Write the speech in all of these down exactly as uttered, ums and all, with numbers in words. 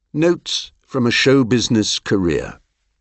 Notes from a show business career.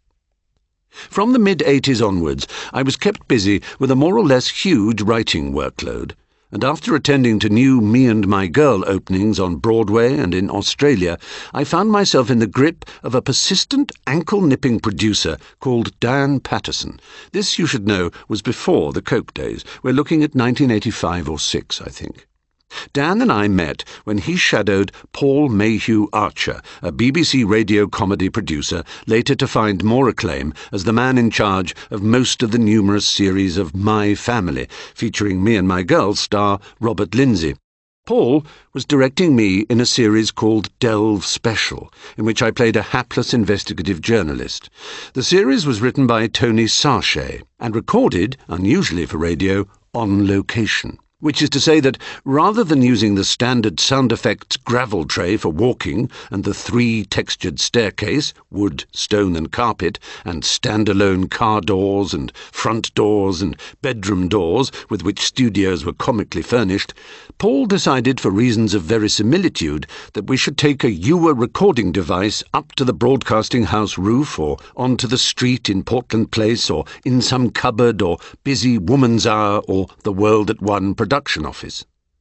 From the mid-eighties onwards, I was kept busy with a more or less huge writing workload, and after attending to new Me and My Girl openings on Broadway and in Australia, I found myself in the grip of a persistent, ankle-nipping producer called Dan Patterson. This, you should know, was before the Coke days. We're looking at nineteen eighty-five or six, I think. Dan and I met when he shadowed Paul Mayhew Archer, a B B C radio comedy producer, later to find more acclaim as the man in charge of most of the numerous series of My Family, featuring Me and My Girl star Robert Lindsay. Paul was directing me in a series called Delve Special, in which I played a hapless investigative journalist. The series was written by Tony Sarche and recorded, unusually for radio, on location. Which is to say that, rather than using the standard sound effects gravel tray for walking and the three-textured staircase, wood, stone and carpet, and standalone car doors and front doors and bedroom doors with which studios were comically furnished, Paul decided, for reasons of verisimilitude, that we should take a Uher recording device up to the broadcasting house roof or onto the street in Portland Place or in some cupboard or busy woman's hour or the World at One production office.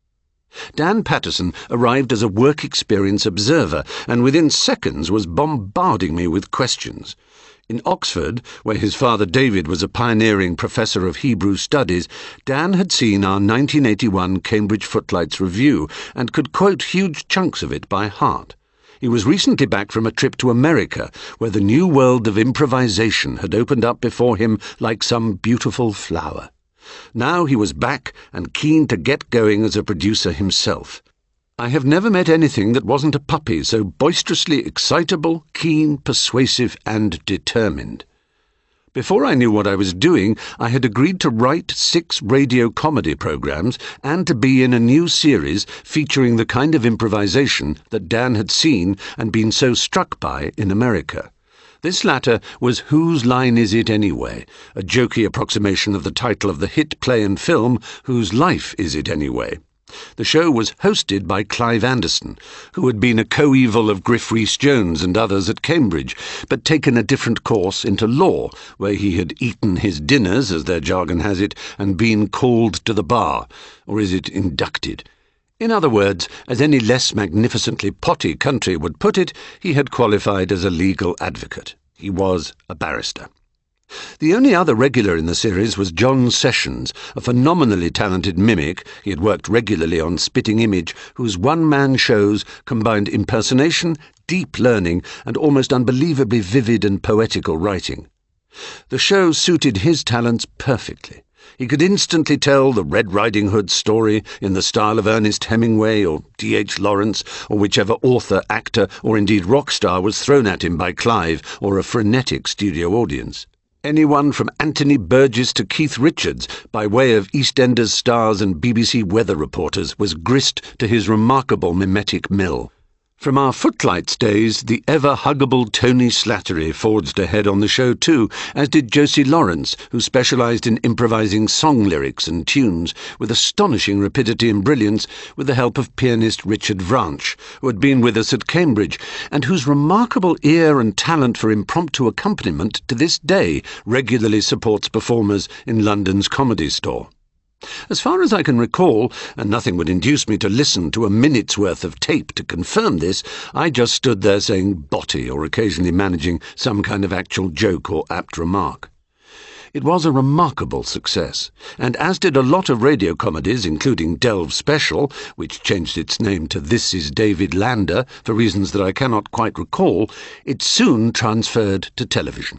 Dan Patterson arrived as a work experience observer and within seconds was bombarding me with questions. In Oxford, where his father David was a pioneering professor of Hebrew studies, Dan had seen our nineteen eighty-one Cambridge Footlights Review and could quote huge chunks of it by heart. He was recently back from a trip to America, where the new world of improvisation had opened up before him like some beautiful flower. Now he was back and keen to get going as a producer himself. I have never met anything that wasn't a puppy so boisterously excitable, keen, persuasive, and determined. Before I knew what I was doing, I had agreed to write six radio comedy programs and to be in a new series featuring the kind of improvisation that Dan had seen and been so struck by in America. This latter was Whose Line Is It Anyway?, a jokey approximation of the title of the hit play and film Whose Life Is It Anyway? The show was hosted by Clive Anderson, who had been a coeval of Griff Rhys-Jones and others at Cambridge, but taken a different course into law, where he had eaten his dinners, as their jargon has it, and been called to the bar, or is it inducted? In other words, as any less magnificently potty country would put it, he had qualified as a legal advocate. He was a barrister. The only other regular in the series was John Sessions, a phenomenally talented mimic. He had worked regularly on Spitting Image, whose one-man shows combined impersonation, deep learning, and almost unbelievably vivid and poetical writing. The show suited his talents perfectly. He could instantly tell the Red Riding Hood story in the style of Ernest Hemingway or D H Lawrence or whichever author, actor, or indeed rock star was thrown at him by Clive or a frenetic studio audience. Anyone from Anthony Burgess to Keith Richards, by way of EastEnders stars and B B C weather reporters, was grist to his remarkable mimetic mill. From our Footlights days, the ever-huggable Tony Slattery forged ahead on the show too, as did Josie Lawrence, who specialised in improvising song lyrics and tunes with astonishing rapidity and brilliance with the help of pianist Richard Vranch, who had been with us at Cambridge, and whose remarkable ear and talent for impromptu accompaniment to this day regularly supports performers in London's Comedy Store. As far as I can recall, and nothing would induce me to listen to a minute's worth of tape to confirm this, I just stood there saying botty or occasionally managing some kind of actual joke or apt remark. It was a remarkable success, and as did a lot of radio comedies, including Delve Special, which changed its name to This Is David Lander for reasons that I cannot quite recall, it soon transferred to television.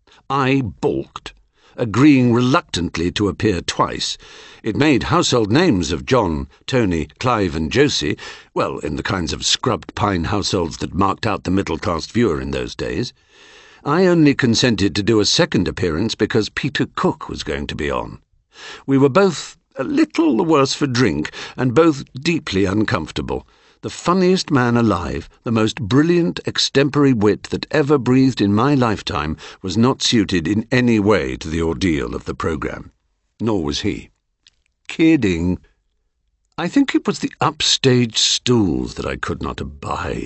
I balked, agreeing reluctantly to appear twice. It made household names of John, Tony, Clive and Josie, well, in the kinds of scrubbed pine households that marked out the middle-class viewer in those days. I only consented to do a second appearance because Peter Cook was going to be on. We were both a little the worse for drink, and both deeply uncomfortable. The funniest man alive, the most brilliant extempore wit that ever breathed in my lifetime, was not suited in any way to the ordeal of the programme. Nor was he. Kidding. I think it was the upstage stools that I could not abide.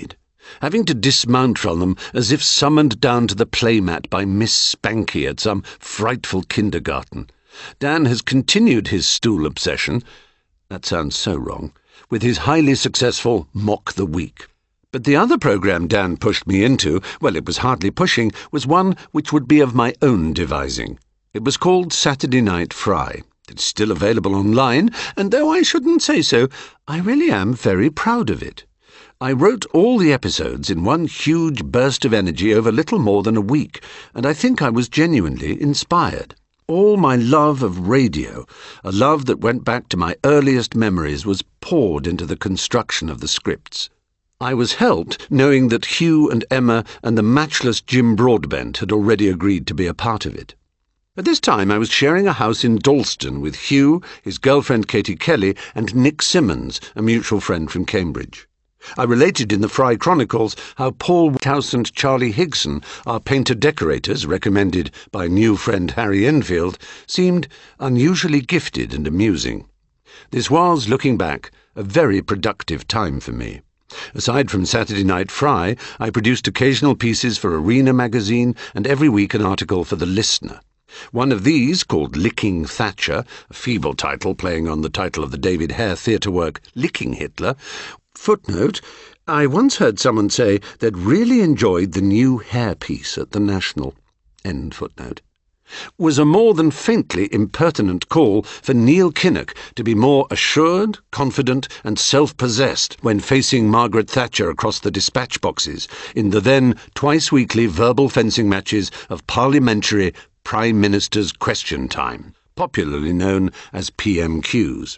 having to dismount from them as if summoned down to the playmat by Miss Spanky at some frightful kindergarten. Dan has continued his stool obsession, that sounds so wrong, with his highly successful Mock the Week. But the other programme Dan pushed me into, well, it was hardly pushing, was one which would be of my own devising. It was called Saturday Night Fry. It's still available online, and though I shouldn't say so, I really am very proud of it. I wrote all the episodes in one huge burst of energy over little more than a week, and I think I was genuinely inspired. All my love of radio, a love that went back to my earliest memories, was poured into the construction of the scripts. I was helped knowing that Hugh and Emma and the matchless Jim Broadbent had already agreed to be a part of it. At this time I was sharing a house in Dalston with Hugh, his girlfriend Katie Kelly, and Nick Simmons, a mutual friend from Cambridge. I related in the Fry Chronicles how Paul Towse and Charlie Higson, our painter-decorators recommended by new friend Harry Enfield, seemed unusually gifted and amusing. This was, looking back, a very productive time for me. Aside from Saturday Night Fry, I produced occasional pieces for Arena magazine and every week an article for The Listener. One of these, called Licking Thatcher, a feeble title playing on the title of the David Hare theatre work Licking Hitler. Footnote, I once heard someone say they'd really enjoyed the new hair piece at the National. End footnote. Was a more than faintly impertinent call for Neil Kinnock to be more assured, confident, and self-possessed when facing Margaret Thatcher across the dispatch boxes in the then twice-weekly verbal fencing matches of Parliamentary Prime Minister's Question Time, popularly known as P M Qs.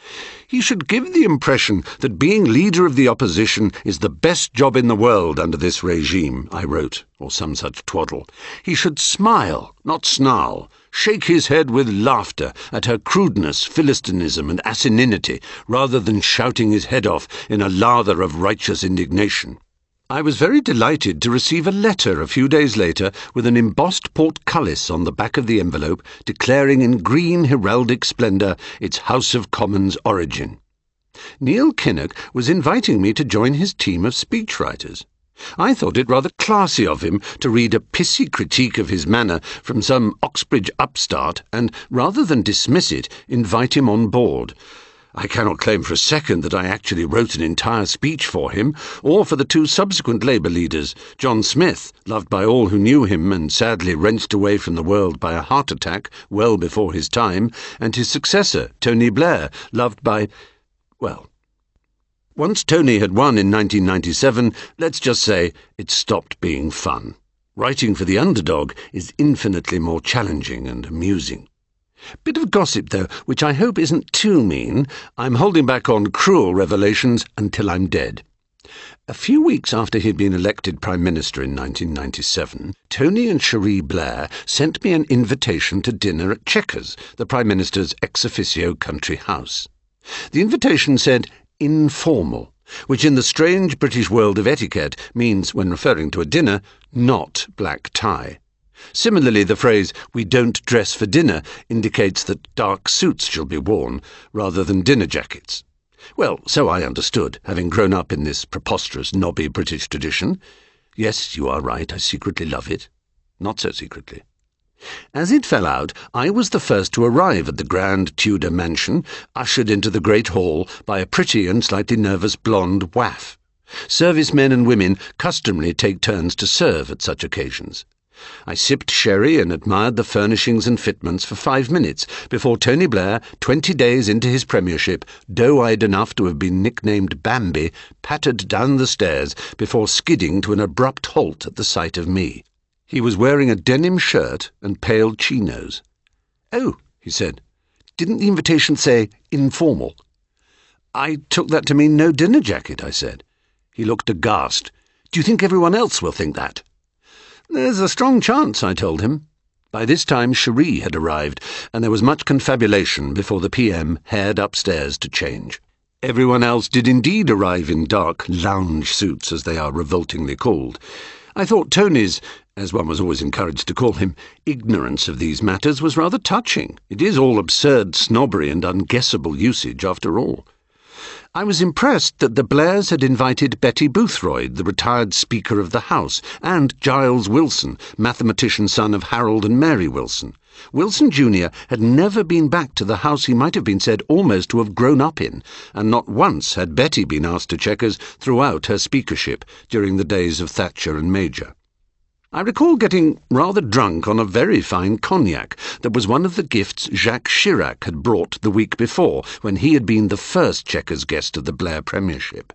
He should give the impression that being leader of the opposition is the best job in the world under this regime, I wrote, or some such twaddle. He should smile, not snarl, shake his head with laughter at her crudeness, philistinism, and asininity, rather than shouting his head off in a lather of righteous indignation. I was very delighted to receive a letter a few days later with an embossed portcullis on the back of the envelope declaring in green heraldic splendour its House of Commons origin. Neil Kinnock was inviting me to join his team of speechwriters. I thought it rather classy of him to read a pissy critique of his manner from some Oxbridge upstart and, rather than dismiss it, invite him on board. I cannot claim for a second that I actually wrote an entire speech for him, or for the two subsequent Labour leaders, John Smith, loved by all who knew him and sadly wrenched away from the world by a heart attack well before his time, and his successor, Tony Blair, loved by, well, once Tony had won in nineteen ninety-seven, let's just say it stopped being fun. Writing for the underdog is infinitely more challenging and amusing. Bit of gossip, though, which I hope isn't too mean. I'm holding back on cruel revelations until I'm dead. A few weeks after he'd been elected Prime Minister in nineteen ninety-seven, Tony and Cherie Blair sent me an invitation to dinner at Chequers, the Prime Minister's ex-officio country house. The invitation said informal, which in the strange British world of etiquette means, when referring to a dinner, not black tie. Similarly, the phrase, "we don't dress for dinner," indicates that dark suits shall be worn, rather than dinner jackets. Well, so I understood, having grown up in this preposterous, knobby British tradition. Yes, you are right, I secretly love it. Not so secretly. As it fell out, I was the first to arrive at the grand Tudor mansion, ushered into the great hall by a pretty and slightly nervous blonde waif. Servicemen and women customarily take turns to serve at such occasions. I sipped sherry and admired the furnishings and fitments for five minutes before Tony Blair, twenty days into his premiership, doe-eyed enough to have been nicknamed Bambi, pattered down the stairs before skidding to an abrupt halt at the sight of me. He was wearing a denim shirt and pale chinos. "Oh," he said, "didn't the invitation say informal?" "I took that to mean no dinner jacket," I said. He looked aghast. "Do you think everyone else will think that?" "There's a strong chance," I told him. By this time Cherie had arrived, and there was much confabulation before the P M hared upstairs to change. Everyone else did indeed arrive in dark lounge suits, as they are revoltingly called. I thought Tony's, as one was always encouraged to call him, ignorance of these matters was rather touching. It is all absurd snobbery and unguessable usage, after all. I was impressed that the Blairs had invited Betty Boothroyd, the retired Speaker of the House, and Giles Wilson, mathematician son of Harold and Mary Wilson. Wilson Junior had never been back to the house he might have been said almost to have grown up in, and not once had Betty been asked to Chequers throughout her speakership during the days of Thatcher and Major. I recall getting rather drunk on a very fine cognac that was one of the gifts Jacques Chirac had brought the week before, when he had been the first Chequers guest of the Blair premiership.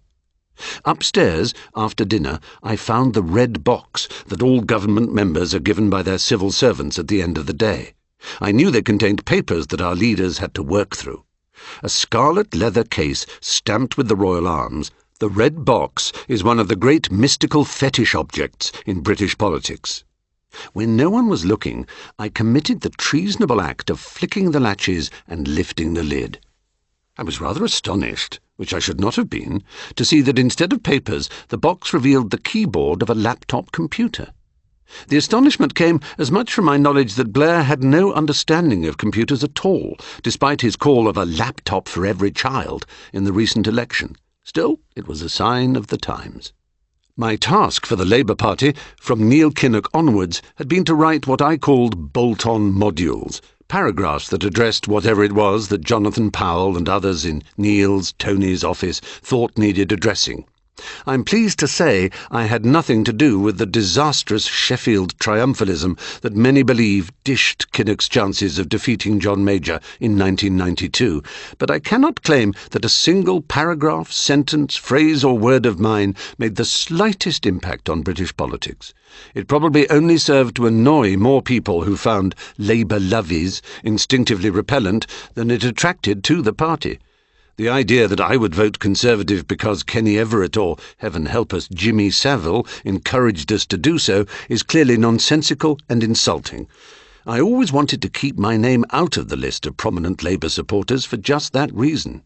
Upstairs, after dinner, I found the red box that all government members are given by their civil servants at the end of the day. I knew they contained papers that our leaders had to work through. A scarlet leather case stamped with the royal arms, the red box is one of the great mystical fetish objects in British politics. When no one was looking, I committed the treasonable act of flicking the latches and lifting the lid. I was rather astonished, which I should not have been, to see that instead of papers, the box revealed the keyboard of a laptop computer. The astonishment came as much from my knowledge that Blair had no understanding of computers at all, despite his call of a laptop for every child in the recent election. Still, it was a sign of the times. My task for the Labour Party, from Neil Kinnock onwards, had been to write what I called bolt-on modules, paragraphs that addressed whatever it was that Jonathan Powell and others in Neil's, Tony's office thought needed addressing. I'm pleased to say I had nothing to do with the disastrous Sheffield triumphalism that many believe dished Kinnock's chances of defeating John Major in nineteen ninety-two, but I cannot claim that a single paragraph, sentence, phrase or word of mine made the slightest impact on British politics. It probably only served to annoy more people who found Labour lovies instinctively repellent than it attracted to the party. The idea that I would vote Conservative because Kenny Everett or, heaven help us, Jimmy Savile encouraged us to do so is clearly nonsensical and insulting. I always wanted to keep my name out of the list of prominent Labour supporters for just that reason.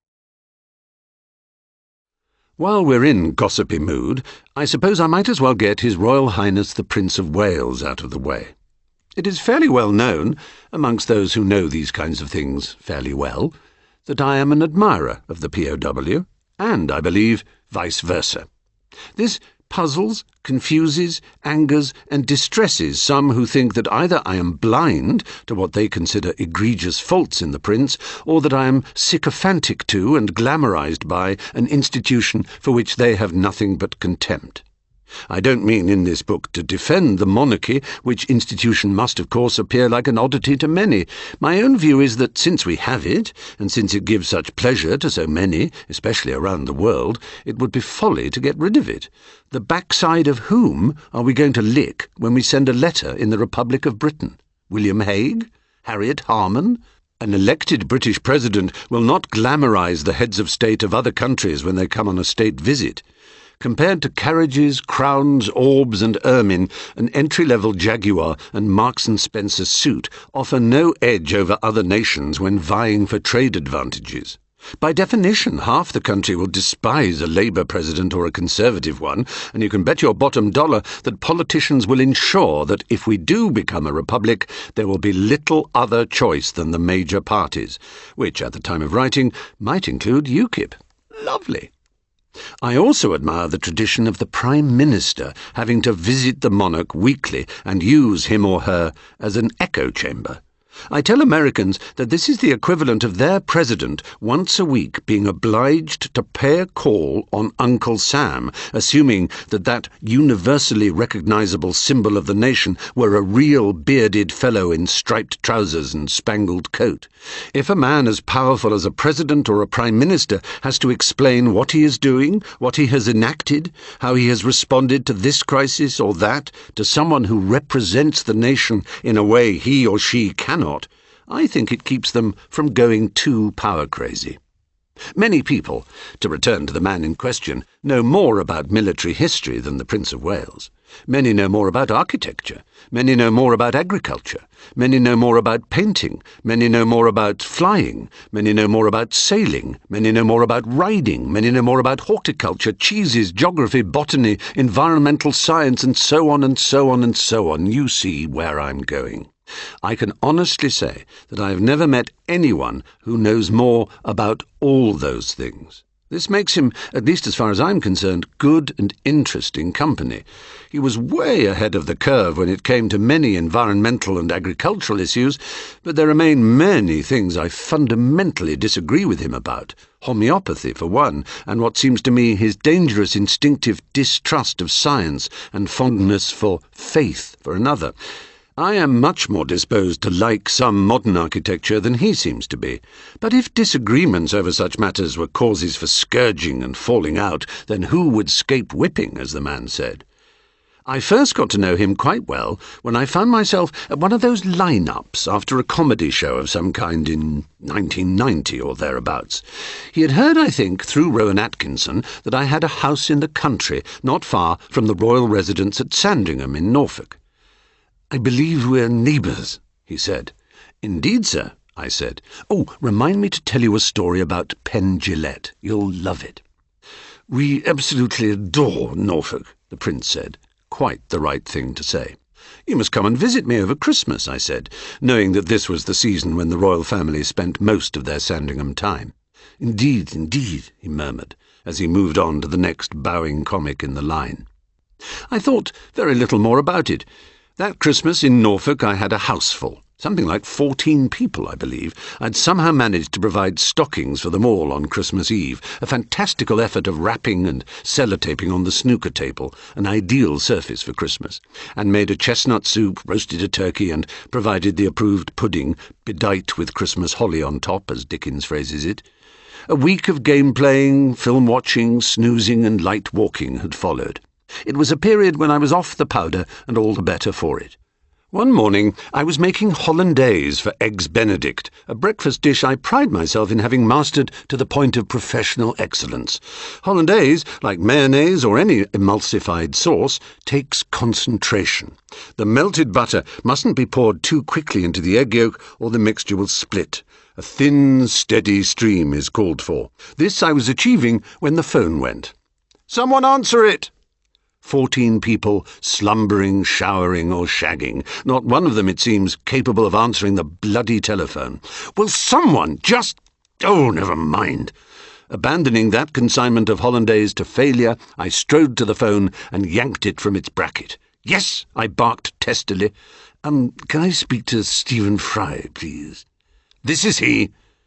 While we're in gossipy mood, I suppose I might as well get His Royal Highness the Prince of Wales out of the way. It is fairly well known, amongst those who know these kinds of things fairly well, that I am an admirer of the P O W, and, I believe, vice versa. This puzzles, confuses, angers, and distresses some who think that either I am blind to what they consider egregious faults in the Prince, or that I am sycophantic to and glamorized by an institution for which they have nothing but contempt. I don't mean in this book to defend the monarchy, which institution must, of course, appear like an oddity to many. My own view is that since we have it, and since it gives such pleasure to so many, especially around the world, it would be folly to get rid of it. The backside of whom are we going to lick when we send a letter in the Republic of Britain? William Hague? Harriet Harman? An elected British president will not glamorize the heads of state of other countries when they come on a state visit. Compared to carriages, crowns, orbs and ermine, an entry-level Jaguar and Marks and Spencer suit offer no edge over other nations when vying for trade advantages. By definition, half the country will despise a Labour president or a Conservative one, and you can bet your bottom dollar that politicians will ensure that if we do become a republic, there will be little other choice than the major parties, which, at the time of writing, might include UKIP. Lovely. I also admire the tradition of the Prime Minister having to visit the monarch weekly and use him or her as an echo chamber. I tell Americans that this is the equivalent of their president once a week being obliged to pay a call on Uncle Sam, assuming that that universally recognizable symbol of the nation were a real bearded fellow in striped trousers and spangled coat. If a man as powerful as a president or a prime minister has to explain what he is doing, what he has enacted, how he has responded to this crisis or that, to someone who represents the nation in a way he or she cannot, I think it keeps them from going too power-crazy. Many people, to return to the man in question, know more about military history than the Prince of Wales. Many know more about architecture. Many know more about agriculture. Many know more about painting. Many know more about flying. Many know more about sailing. Many know more about riding. Many know more about horticulture, cheeses, geography, botany, environmental science, and so on and so on and so on. You see where I'm going. I can honestly say that I have never met anyone who knows more about all those things. This makes him, at least as far as I'm concerned, good and interesting company. He was way ahead of the curve when it came to many environmental and agricultural issues, but there remain many things I fundamentally disagree with him about. Homeopathy, for one, and what seems to me his dangerous instinctive distrust of science and fondness for faith, for another. I am much more disposed to like some modern architecture than he seems to be. But if disagreements over such matters were causes for scourging and falling out, then who would scape whipping, as the man said? I first got to know him quite well when I found myself at one of those line-ups after a comedy show of some kind in nineteen ninety or thereabouts. He had heard, I think, through Rowan Atkinson, that I had a house in the country not far from the royal residence at Sandringham in Norfolk. "I believe we're neighbours," he said. "Indeed, sir," I said. "Oh, remind me to tell you a story about Penn Jillette. You'll love it." "We absolutely adore Norfolk," the Prince said. Quite the right thing to say. "You must come and visit me over Christmas," I said, knowing that this was the season when the royal family spent most of their Sandringham time. "Indeed, indeed," he murmured, as he moved on to the next bowing comic in the line. I thought very little more about it. That Christmas in Norfolk I had a houseful, something like fourteen people, I believe. I'd somehow managed to provide stockings for them all on Christmas Eve, a fantastical effort of wrapping and sellotaping on the snooker table, an ideal surface for Christmas, and made a chestnut soup, roasted a turkey, and provided the approved pudding, bedight with Christmas holly on top, as Dickens phrases it. A week of game-playing, film-watching, snoozing, and light walking had followed. It was a period when I was off the powder, and all the better for it. One morning I was making hollandaise for Eggs Benedict, a breakfast dish I pride myself in having mastered to the point of professional excellence. Hollandaise, like mayonnaise or any emulsified sauce, takes concentration. The melted butter mustn't be poured too quickly into the egg yolk, or the mixture will split. A thin, steady stream is called for. This I was achieving when the phone went. "Someone answer it!" Fourteen people, slumbering, showering, or shagging. Not one of them, it seems, capable of answering the bloody telephone. "Will someone just... oh, never mind." Abandoning that consignment of hollandaise to failure, I strode to the phone and yanked it from its bracket. "Yes," I barked testily. Um, can I speak to Stephen Fry, please?" "This is he."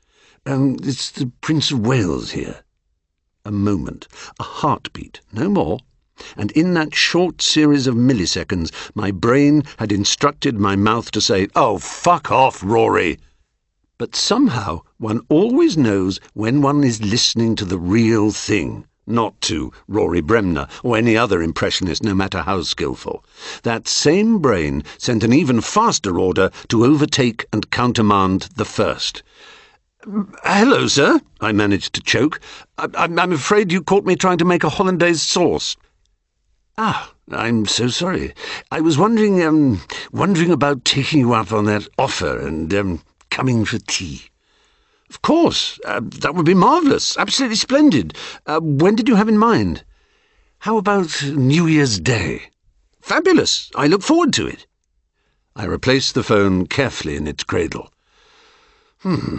Um, it's the Prince of Wales here." A moment, a heartbeat, no more. And in that short series of milliseconds, my brain had instructed my mouth to say, "Oh, fuck off, Rory." But somehow one always knows when one is listening to the real thing, not to Rory Bremner or any other impressionist, no matter how skillful. That same brain sent an even faster order to overtake and countermand the first. "Hello, sir," I managed to choke. I I'm afraid you caught me trying to make a hollandaise sauce." "Ah, I'm so sorry. I was wondering, um, wondering about taking you up on that offer and, um, coming for tea." "Of course. Uh, that would be marvellous. Absolutely splendid. Uh, when did you have in mind?" "How about New Year's Day?" "Fabulous. I look forward to it." I replaced the phone carefully in its cradle. Hmm...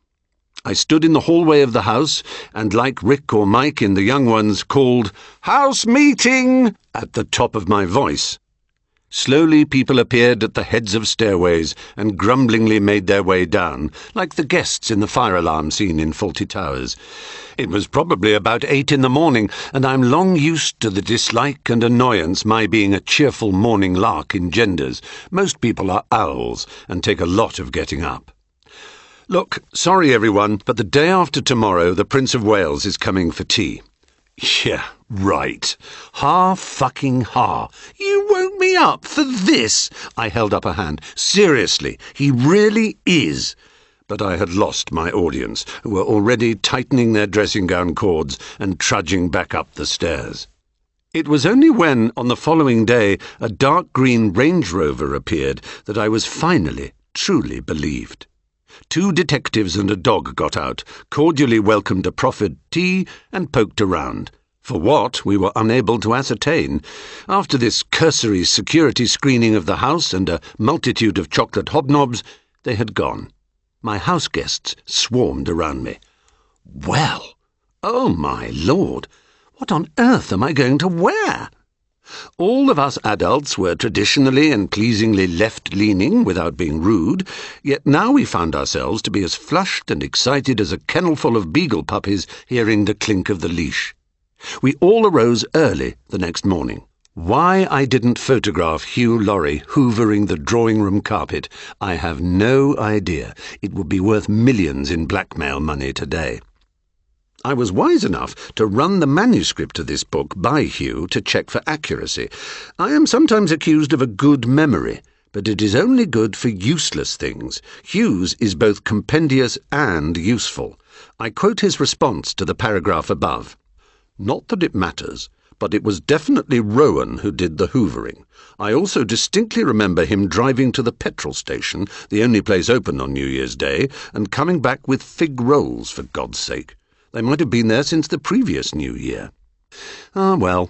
I stood in the hallway of the house, and like Rick or Mike in The Young Ones, called, "House meeting!" at the top of my voice. Slowly people appeared at the heads of stairways and grumblingly made their way down, like the guests in the fire alarm scene in Fawlty Towers. It was probably about eight in the morning, and I'm long used to the dislike and annoyance my being a cheerful morning lark engenders. Most people are owls and take a lot of getting up. "Look, sorry everyone, but the day after tomorrow the Prince of Wales is coming for tea." "Yeah, right. Ha fucking ha. You woke me up for this?" I held up a hand. "Seriously, he really is." But I had lost my audience, who were already tightening their dressing-gown cords and trudging back up the stairs. It was only when, on the following day, a dark green Range Rover appeared that I was finally, truly believed. Two detectives and a dog got out, cordially welcomed a proffered tea, and poked around. For what, we were unable to ascertain. After this cursory security screening of the house and a multitude of chocolate hobnobs, they had gone. My house guests swarmed around me. Well, oh my lord, what on earth am I going to wear? All of us adults were traditionally and pleasingly left-leaning without being rude, yet now we found ourselves to be as flushed and excited as a kennelful of beagle puppies hearing the clink of the leash. We all arose early the next morning. Why I didn't photograph Hugh Laurie hoovering the drawing-room carpet, I have no idea. It would be worth millions in blackmail money today. I was wise enough to run the manuscript of this book by Hugh to check for accuracy. I am sometimes accused of a good memory, but it is only good for useless things. Hugh's is both compendious and useful. I quote his response to the paragraph above. Not that it matters, but it was definitely Rowan who did the hoovering. I also distinctly remember him driving to the petrol station, the only place open on New Year's Day, and coming back with fig rolls, for God's sake. They might have been there since the previous New Year. Ah, well.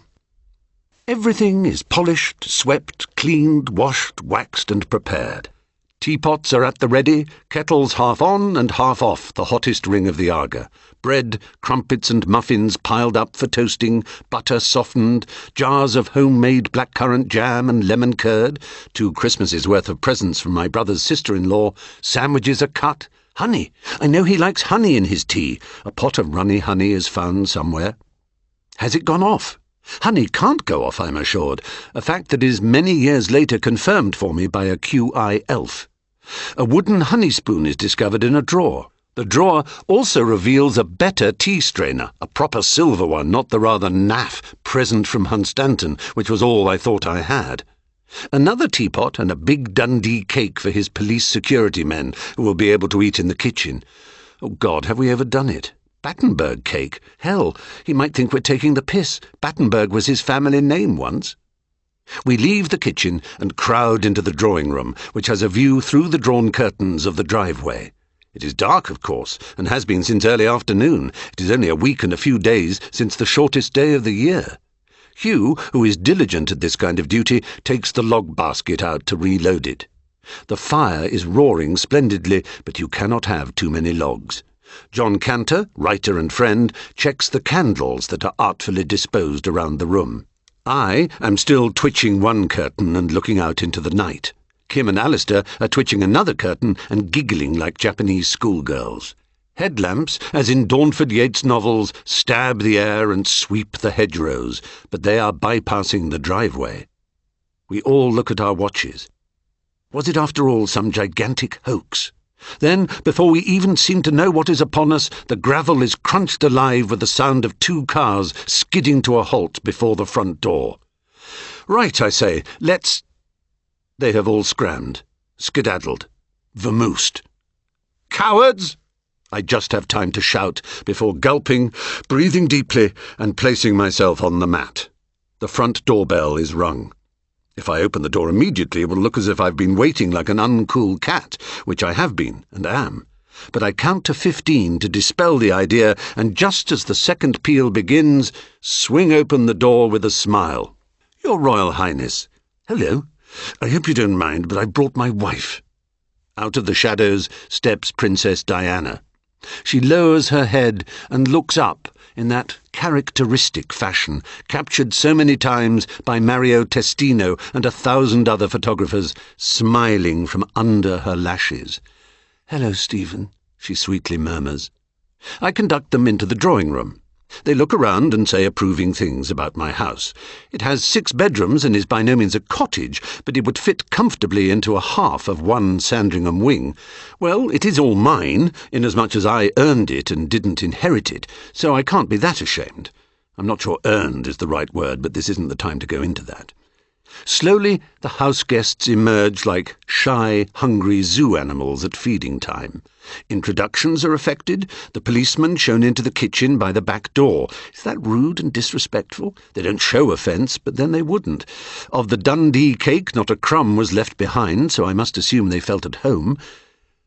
Everything is polished, swept, cleaned, washed, waxed, and prepared. Teapots are at the ready, kettles half on and half off the hottest ring of the Aga. Bread, crumpets and muffins piled up for toasting, butter softened, jars of homemade blackcurrant jam and lemon curd, two Christmases' worth of presents from my brother's sister-in-law, sandwiches are cut, honey. I know he likes honey in his tea. A pot of runny honey is found somewhere. Has it gone off? Honey can't go off, I'm assured, a fact that is many years later confirmed for me by a Q I elf. A wooden honey spoon is discovered in a drawer. The drawer also reveals a better tea strainer, a proper silver one, not the rather naff present from Hunstanton, which was all I thought I had. Another teapot and a big Dundee cake for his police security men, who will be able to eat in the kitchen. Oh God, have we ever done it? Battenberg cake. Hell, he might think we're taking the piss. Battenberg was his family name once. We leave the kitchen and crowd into the drawing-room, which has a view through the drawn curtains of the driveway. It is dark, of course, and has been since early afternoon. It is only a week and a few days since the shortest day of the year. Hugh, who is diligent at this kind of duty, takes the log basket out to reload it. The fire is roaring splendidly, but you cannot have too many logs. John Cantor, writer and friend, checks the candles that are artfully disposed around the room. I am still twitching one curtain and looking out into the night. Kim and Alistair are twitching another curtain and giggling like Japanese schoolgirls. Headlamps, as in Dawnford Yeats' novels, stab the air and sweep the hedgerows, but they are bypassing the driveway. We all look at our watches. Was it after all some gigantic hoax? Then, before we even seem to know what is upon us, the gravel is crunched alive with the sound of two cars skidding to a halt before the front door. Right, I say, let's... They have all scrammed, skedaddled, vamoosed. Cowards! I just have time to shout before gulping, breathing deeply, and placing myself on the mat. The front doorbell is rung. If I open the door immediately, it will look as if I've been waiting like an uncool cat, which I have been and am. But I count to fifteen to dispel the idea, and just as the second peal begins, swing open the door with a smile. Your Royal Highness. Hello. I hope you don't mind, but I brought my wife. Out of the shadows steps Princess Diana. She lowers her head and looks up in that characteristic fashion, captured so many times by Mario Testino and a thousand other photographers, smiling from under her lashes. "Hello, Stephen," she sweetly murmurs. I conduct them into the drawing-room. They look around and say approving things about my house. It has six bedrooms and is by no means a cottage, but it would fit comfortably into a half of one Sandringham wing. Well, it is all mine, inasmuch as I earned it and didn't inherit it, so I can't be that ashamed. I'm not sure earned is the right word, but this isn't the time to go into that. Slowly, the house guests emerge like shy, hungry zoo animals at feeding time. Introductions are effected, the policeman shown into the kitchen by the back door. Is that rude and disrespectful? They don't show offence, but then they wouldn't. Of the Dundee cake, not a crumb was left behind, so I must assume they felt at home.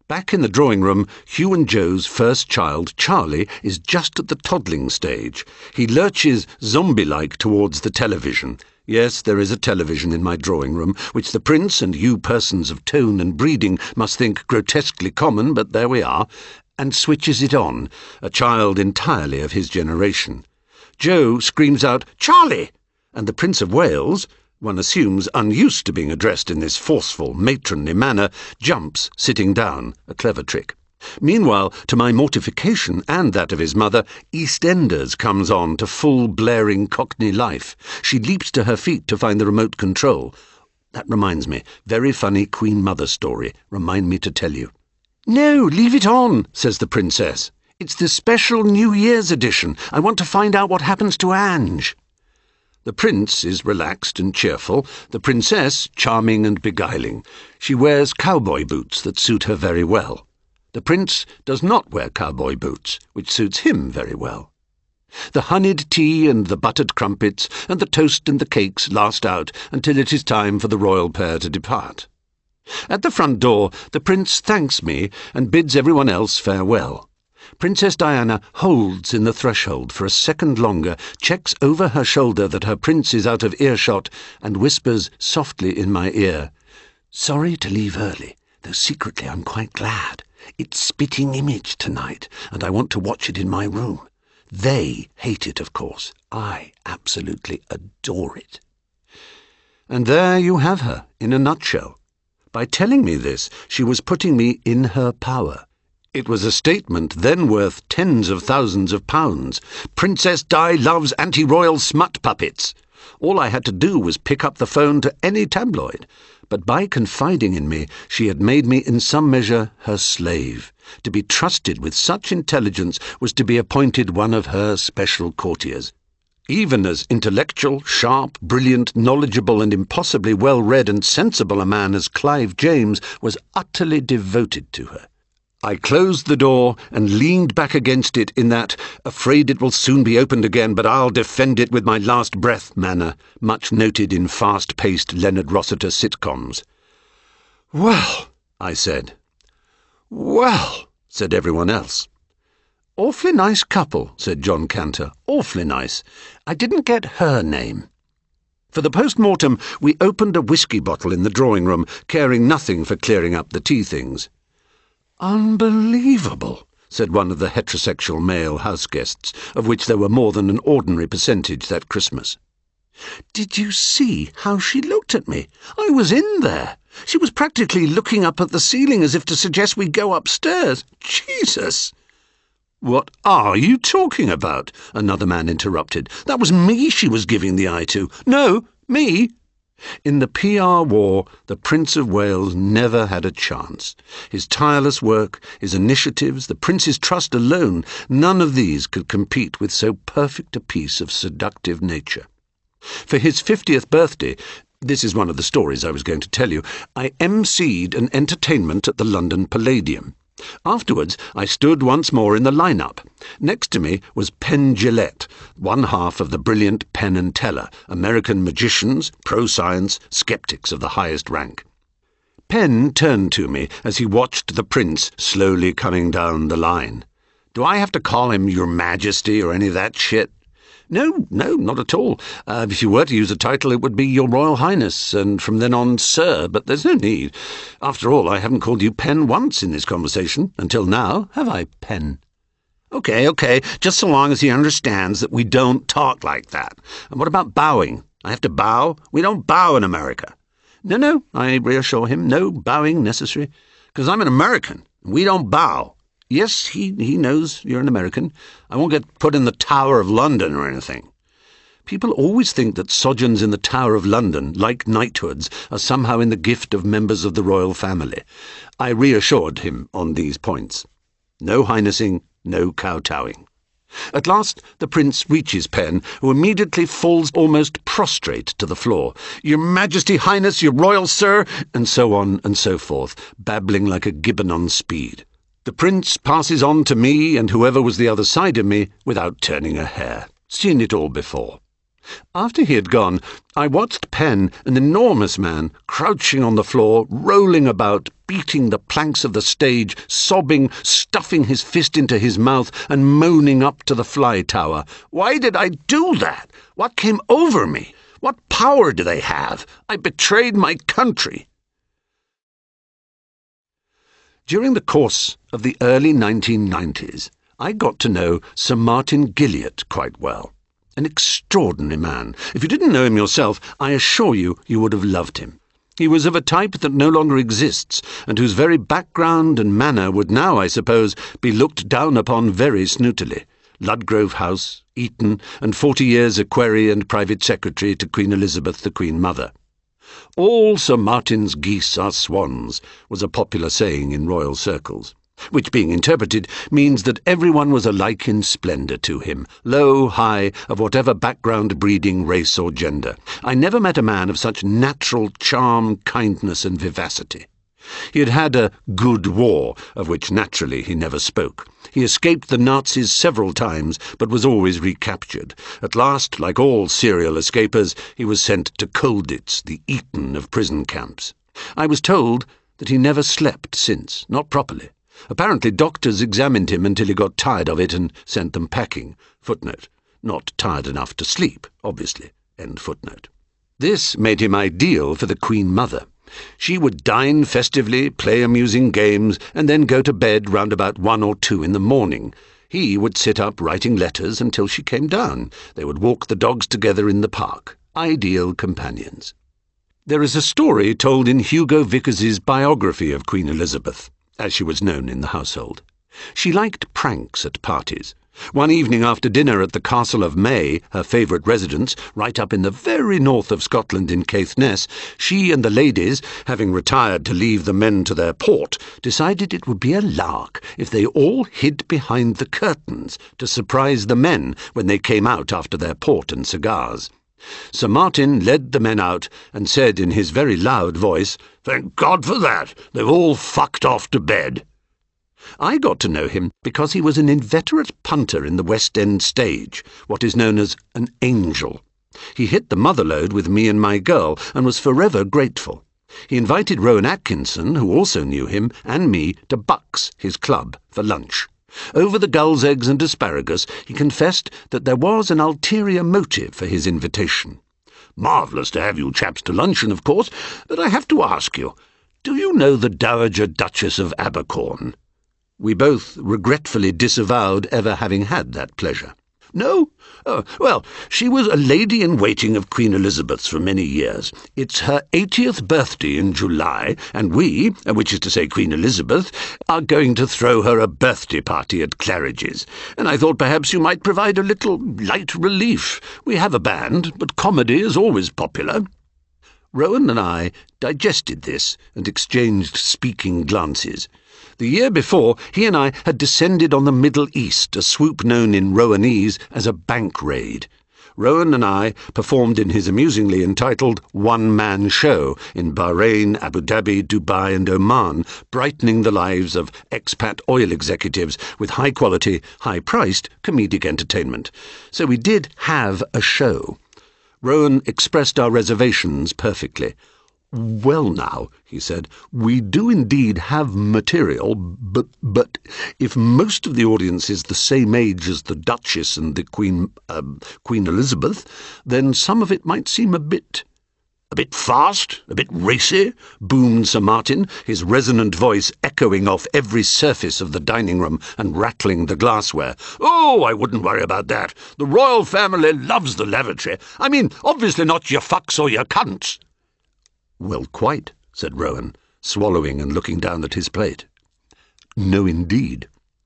Back in the drawing room, Hugh and Jo's first child, Charlie, is just at the toddling stage. He lurches zombie-like towards the television. Yes, there is a television in my drawing room, which the Prince and you persons of tone and breeding must think grotesquely common, but there we are, and switches it on, a child entirely of his generation. Jo screams out, "Charlie!" and the Prince of Wales, one assumes unused to being addressed in this forceful, matronly manner, jumps, sitting down, a clever trick. Meanwhile, to my mortification and that of his mother, EastEnders comes on to full blaring Cockney life. She leaps to her feet to find the remote control. That reminds me, very funny Queen Mother story, remind me to tell you. "No, leave it on," says the Princess. "It's the special New Year's edition. I want to find out what happens to Ange." The Prince is relaxed and cheerful, the Princess charming and beguiling. She wears cowboy boots that suit her very well. The Prince does not wear cowboy boots, which suits him very well. The honeyed tea and the buttered crumpets and the toast and the cakes last out until it is time for the royal pair to depart. At the front door, the Prince thanks me and bids everyone else farewell. Princess Diana holds in the threshold for a second longer, checks over her shoulder that her prince is out of earshot, and whispers softly in my ear, "Sorry to leave early, though secretly I'm quite glad. It's Spitting Image tonight, and I want to watch it in my room. They hate it, of course. I absolutely adore it." And there you have her, in a nutshell. By telling me this, she was putting me in her power. It was a statement then worth tens of thousands of pounds. Princess Di loves anti-royal smut puppets. All I had to do was pick up the phone to any tabloid. But by confiding in me, she had made me in some measure her slave. To be trusted with such intelligence was to be appointed one of her special courtiers. Even as intellectual, sharp, brilliant, knowledgeable, and impossibly well-read and sensible a man as Clive James was utterly devoted to her. I closed the door and leaned back against it in that, afraid it will soon be opened again, but I'll defend it with my last breath manner, much noted in fast-paced Leonard Rossiter sitcoms. "Well," I said. "Well," said everyone else. "Awfully nice couple," said John Cantor. "Awfully nice. I didn't get her name." For the post-mortem, we opened a whisky bottle in the drawing-room, caring nothing for clearing up the tea things. "Unbelievable," said one of the heterosexual male house-guests, of which there were more than an ordinary percentage that Christmas. "Did you see how she looked at me? I was in there. She was practically looking up at the ceiling as if to suggest we go upstairs. Jesus!" "What are you talking about?" another man interrupted. "That was me she was giving the eye to." "No, me." In the P R war, the Prince of Wales never had a chance. His tireless work, his initiatives, the Prince's trust alone, none of these could compete with so perfect a piece of seductive nature. For his fiftieth birthday, this is one of the stories I was going to tell you, I emceed an entertainment at the London Palladium. Afterwards, I stood once more in the line-up. Next to me was Penn Jillette, one half of the brilliant Penn and Teller, American magicians, pro-science, skeptics of the highest rank. Penn turned to me as he watched the Prince slowly coming down the line. "Do I have to call him Your Majesty or any of that shit?" "No, no, not at all. Uh, if you were to use a title, it would be Your Royal Highness, and from then on, Sir, but there's no need. After all, I haven't called you Penn once in this conversation, until now, have I, Penn?" "Okay, okay, just so long as he understands that we don't talk like that. And what about bowing? I have to bow? We don't bow in America." "No, no," I reassure him, "no bowing necessary, because I'm an American, and we don't bow. Yes, he, he knows you're an American. I won't get put in the Tower of London or anything." People always think that sojourns in the Tower of London, like knighthoods, are somehow in the gift of members of the royal family. I reassured him on these points. No highnessing, no kowtowing. At last the Prince reaches Penn, who immediately falls almost prostrate to the floor. "Your Majesty, Highness, your Royal Sir," and so on and so forth, babbling like a gibbon on speed. The Prince passes on to me and whoever was the other side of me without turning a hair. Seen it all before. After he had gone, I watched Penn, an enormous man, crouching on the floor, rolling about, beating the planks of the stage, sobbing, stuffing his fist into his mouth, and moaning up to the fly tower. Why did I do that? What came over me? What power do they have? I betrayed my country. During the course of the early nineteen nineties, I got to know Sir Martin Gilliatt quite well. An extraordinary man. If you didn't know him yourself, I assure you, you would have loved him. He was of a type that no longer exists, and whose very background and manner would now, I suppose, be looked down upon very snootily. Ludgrove House, Eton, and forty years equerry and private secretary to Queen Elizabeth, the Queen Mother. All Sir Martin's geese are swans, was a popular saying in royal circles, which, being interpreted, means that everyone was alike in splendour to him, low, high, of whatever background, breeding, race, or gender. I never met a man of such natural charm, kindness, and vivacity. He had had a good war, of which naturally he never spoke. He escaped the Nazis several times, but was always recaptured. At last, like all serial escapers, he was sent to Colditz, the Eton of prison camps. I was told that he never slept since, not properly. Apparently doctors examined him until he got tired of it and sent them packing. Footnote. Not tired enough to sleep, obviously. End footnote. This made him ideal for the Queen Mother. She would dine festively, play amusing games, and then go to bed round about one or two in the morning. He would sit up writing letters until she came down. They would walk the dogs together in the park. Ideal companions. There is a story told in Hugo Vickers's biography of Queen Elizabeth, as she was known in the household. She liked pranks at parties. One evening after dinner at the Castle of May, her favourite residence, right up in the very north of Scotland in Caithness, she and the ladies, having retired to leave the men to their port, decided it would be a lark if they all hid behind the curtains to surprise the men when they came out after their port and cigars. Sir Martin led the men out and said in his very loud voice, "Thank God for that! They've all fucked off to bed." I got to know him because he was an inveterate punter in the West End stage, what is known as an angel. He hit the motherlode with me and my girl, and was forever grateful. He invited Rowan Atkinson, who also knew him, and me to Buck's, his club, for lunch. Over the gull's eggs and asparagus, he confessed that there was an ulterior motive for his invitation. "Marvellous to have you chaps to luncheon, of course, but I have to ask you, do you know the Dowager Duchess of Abercorn?" We both regretfully disavowed ever having had that pleasure. "No? Oh, well, she was a lady-in-waiting of Queen Elizabeth's for many years. It's her eightieth birthday in July, and we, which is to say Queen Elizabeth, are going to throw her a birthday party at Claridge's, and I thought perhaps you might provide a little light relief. We have a band, but comedy is always popular." Rowan and I digested this and exchanged speaking glances. The year before, he and I had descended on the Middle East, a swoop known in Rowanese as a bank raid. Rowan and I performed in his amusingly entitled one-man show in Bahrain, Abu Dhabi, Dubai and Oman, brightening the lives of expat oil executives with high-quality, high-priced comedic entertainment. So we did have a show. Rowan expressed our reservations perfectly. "Well now," he said, "we do indeed have material, but, but if most of the audience is the same age as the Duchess and the Queen, uh, Queen Elizabeth, then some of it might seem a bit—" "A bit fast? A bit racy?" boomed Sir Martin, his resonant voice echoing off every surface of the dining room and rattling the glassware. "Oh, I wouldn't worry about that. The royal family loves the lavatory. I mean, obviously not your fucks or your cunts." "Well, quite," said Rowan, swallowing and looking down at his plate. "No, indeed."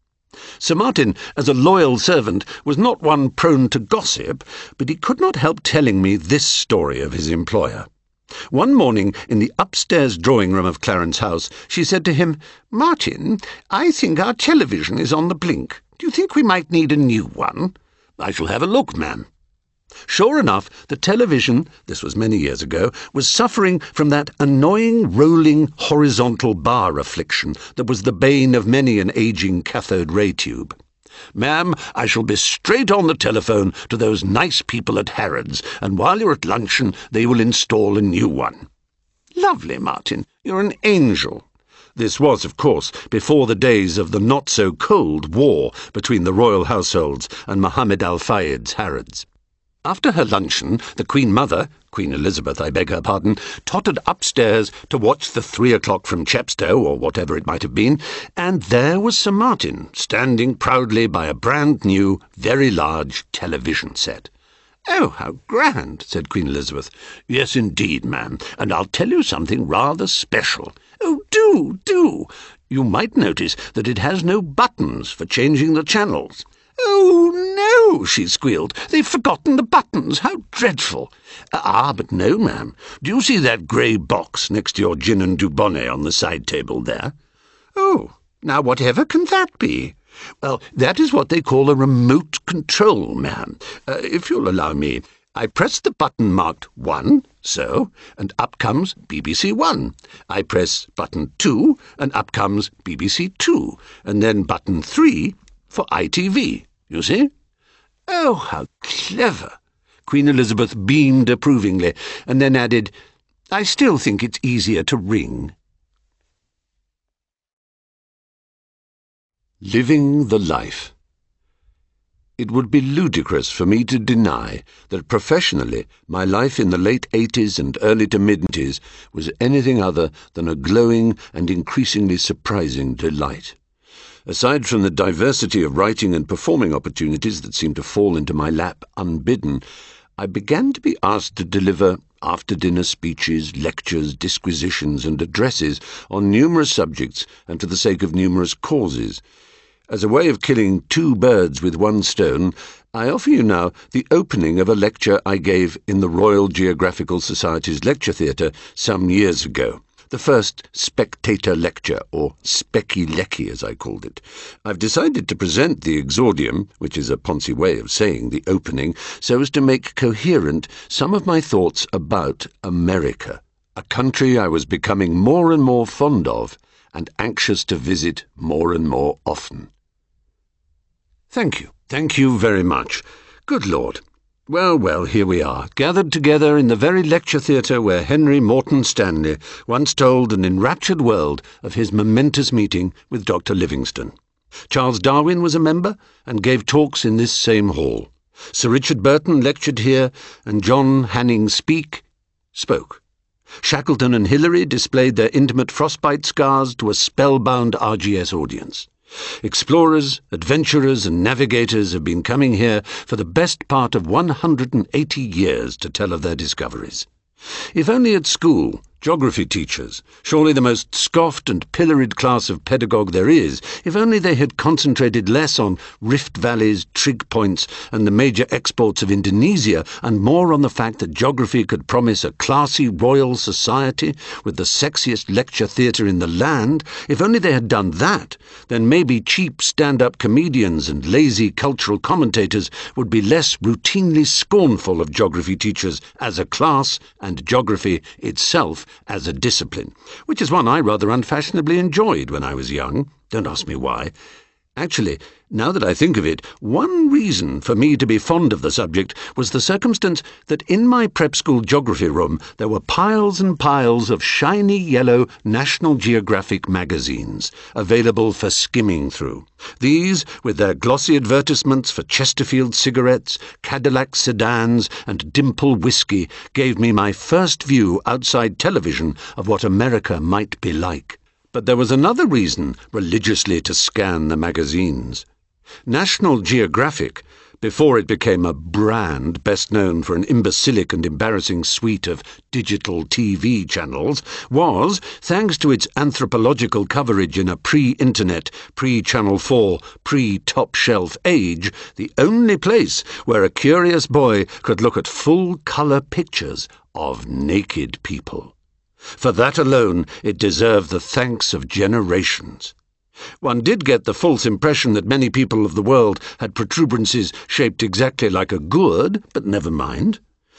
Sir Martin, as a loyal servant, was not one prone to gossip, but he could not help telling me this story of his employer. One morning, in the upstairs drawing-room of Clarence House, she said to him, "Martin, I think our television is on the blink. Do you think we might need a new one?" "I shall have a look, ma'am." Sure enough, the television, this was many years ago, was suffering from that annoying rolling horizontal bar affliction that was the bane of many an ageing cathode ray tube. Ma'am, I shall be straight on the telephone to those nice people at Harrods, and while you're at luncheon they will install a new one." "Lovely, Martin. You're an angel." This was, of course, before the days of the not-so-cold war between the royal households and Mohammed Al-Fayed's Harrods. After her luncheon, the Queen Mother, Queen Elizabeth, I beg her pardon, tottered upstairs to watch the three o'clock from Chepstow, or whatever it might have been, and there was Sir Martin, standing proudly by a brand-new, very large television set. "Oh, how grand," said Queen Elizabeth. "Yes, indeed, ma'am, and I'll tell you something rather special." "Oh, do, do." "You might notice that it has no buttons for changing the channels." "Oh, no," she squealed. "They've forgotten the buttons. How dreadful." "Ah, but no, ma'am. Do you see that grey box next to your gin and dubonnet on the side table there?" "Oh, now whatever can that be?" "Well, that is what they call a remote control, ma'am. Uh, if you'll allow me, I press the button marked one, so, and up comes B B C One. I press button two, and up comes B B C Two, and then button three for I T V, you see?" "Oh, how clever!" Queen Elizabeth beamed approvingly, and then added, "I still think it's easier to ring." Living the life. It would be ludicrous for me to deny that professionally my life in the late eighties and early to mid-nineties was anything other than a glowing and increasingly surprising delight. Aside from the diversity of writing and performing opportunities that seemed to fall into my lap unbidden, I began to be asked to deliver after-dinner speeches, lectures, disquisitions, and addresses on numerous subjects and for the sake of numerous causes. As a way of killing two birds with one stone, I offer you now the opening of a lecture I gave in the Royal Geographical Society's Lecture Theatre some years ago. The first Spectator Lecture, or Specky-Lecky as I called it. I've decided to present the exordium, which is a Ponzi way of saying the opening, so as to make coherent some of my thoughts about America, a country I was becoming more and more fond of and anxious to visit more and more often. Thank you, thank you very much. Good Lord. Well, well, here we are, gathered together in the very lecture theatre where Henry Morton Stanley once told an enraptured world of his momentous meeting with Doctor Livingstone. Charles Darwin was a member and gave talks in this same hall. Sir Richard Burton lectured here, and John Hanning Speke spoke. Shackleton and Hillary displayed their intimate frostbite scars to a spellbound R G S audience. Explorers, adventurers and navigators have been coming here for the best part of one hundred and eighty years to tell of their discoveries. If only at school, geography teachers, surely the most scoffed and pilloried class of pedagogue there is, if only they had concentrated less on rift valleys, trig points, and the major exports of Indonesia, and more on the fact that geography could promise a classy royal society with the sexiest lecture theatre in the land, if only they had done that, then maybe cheap stand-up comedians and lazy cultural commentators would be less routinely scornful of geography teachers as a class and geography itself as a discipline, which is one I rather unfashionably enjoyed when I was young. Don't ask me why. Actually, now that I think of it, one reason for me to be fond of the subject was the circumstance that in my prep school geography room there were piles and piles of shiny yellow National Geographic magazines, available for skimming through. These, with their glossy advertisements for Chesterfield cigarettes, Cadillac sedans, and Dimple whiskey, gave me my first view outside television of what America might be like. But there was another reason religiously to scan the magazines. National Geographic, before it became a brand best known for an imbecilic and embarrassing suite of digital T V channels, was, thanks to its anthropological coverage in a pre-internet, pre-Channel four, pre-top-shelf age, the only place where a curious boy could look at full-colour pictures of naked people. For that alone it deserved the thanks of generations. One did get the false impression that many people of the world had protuberances shaped exactly like a gourd, but never mind.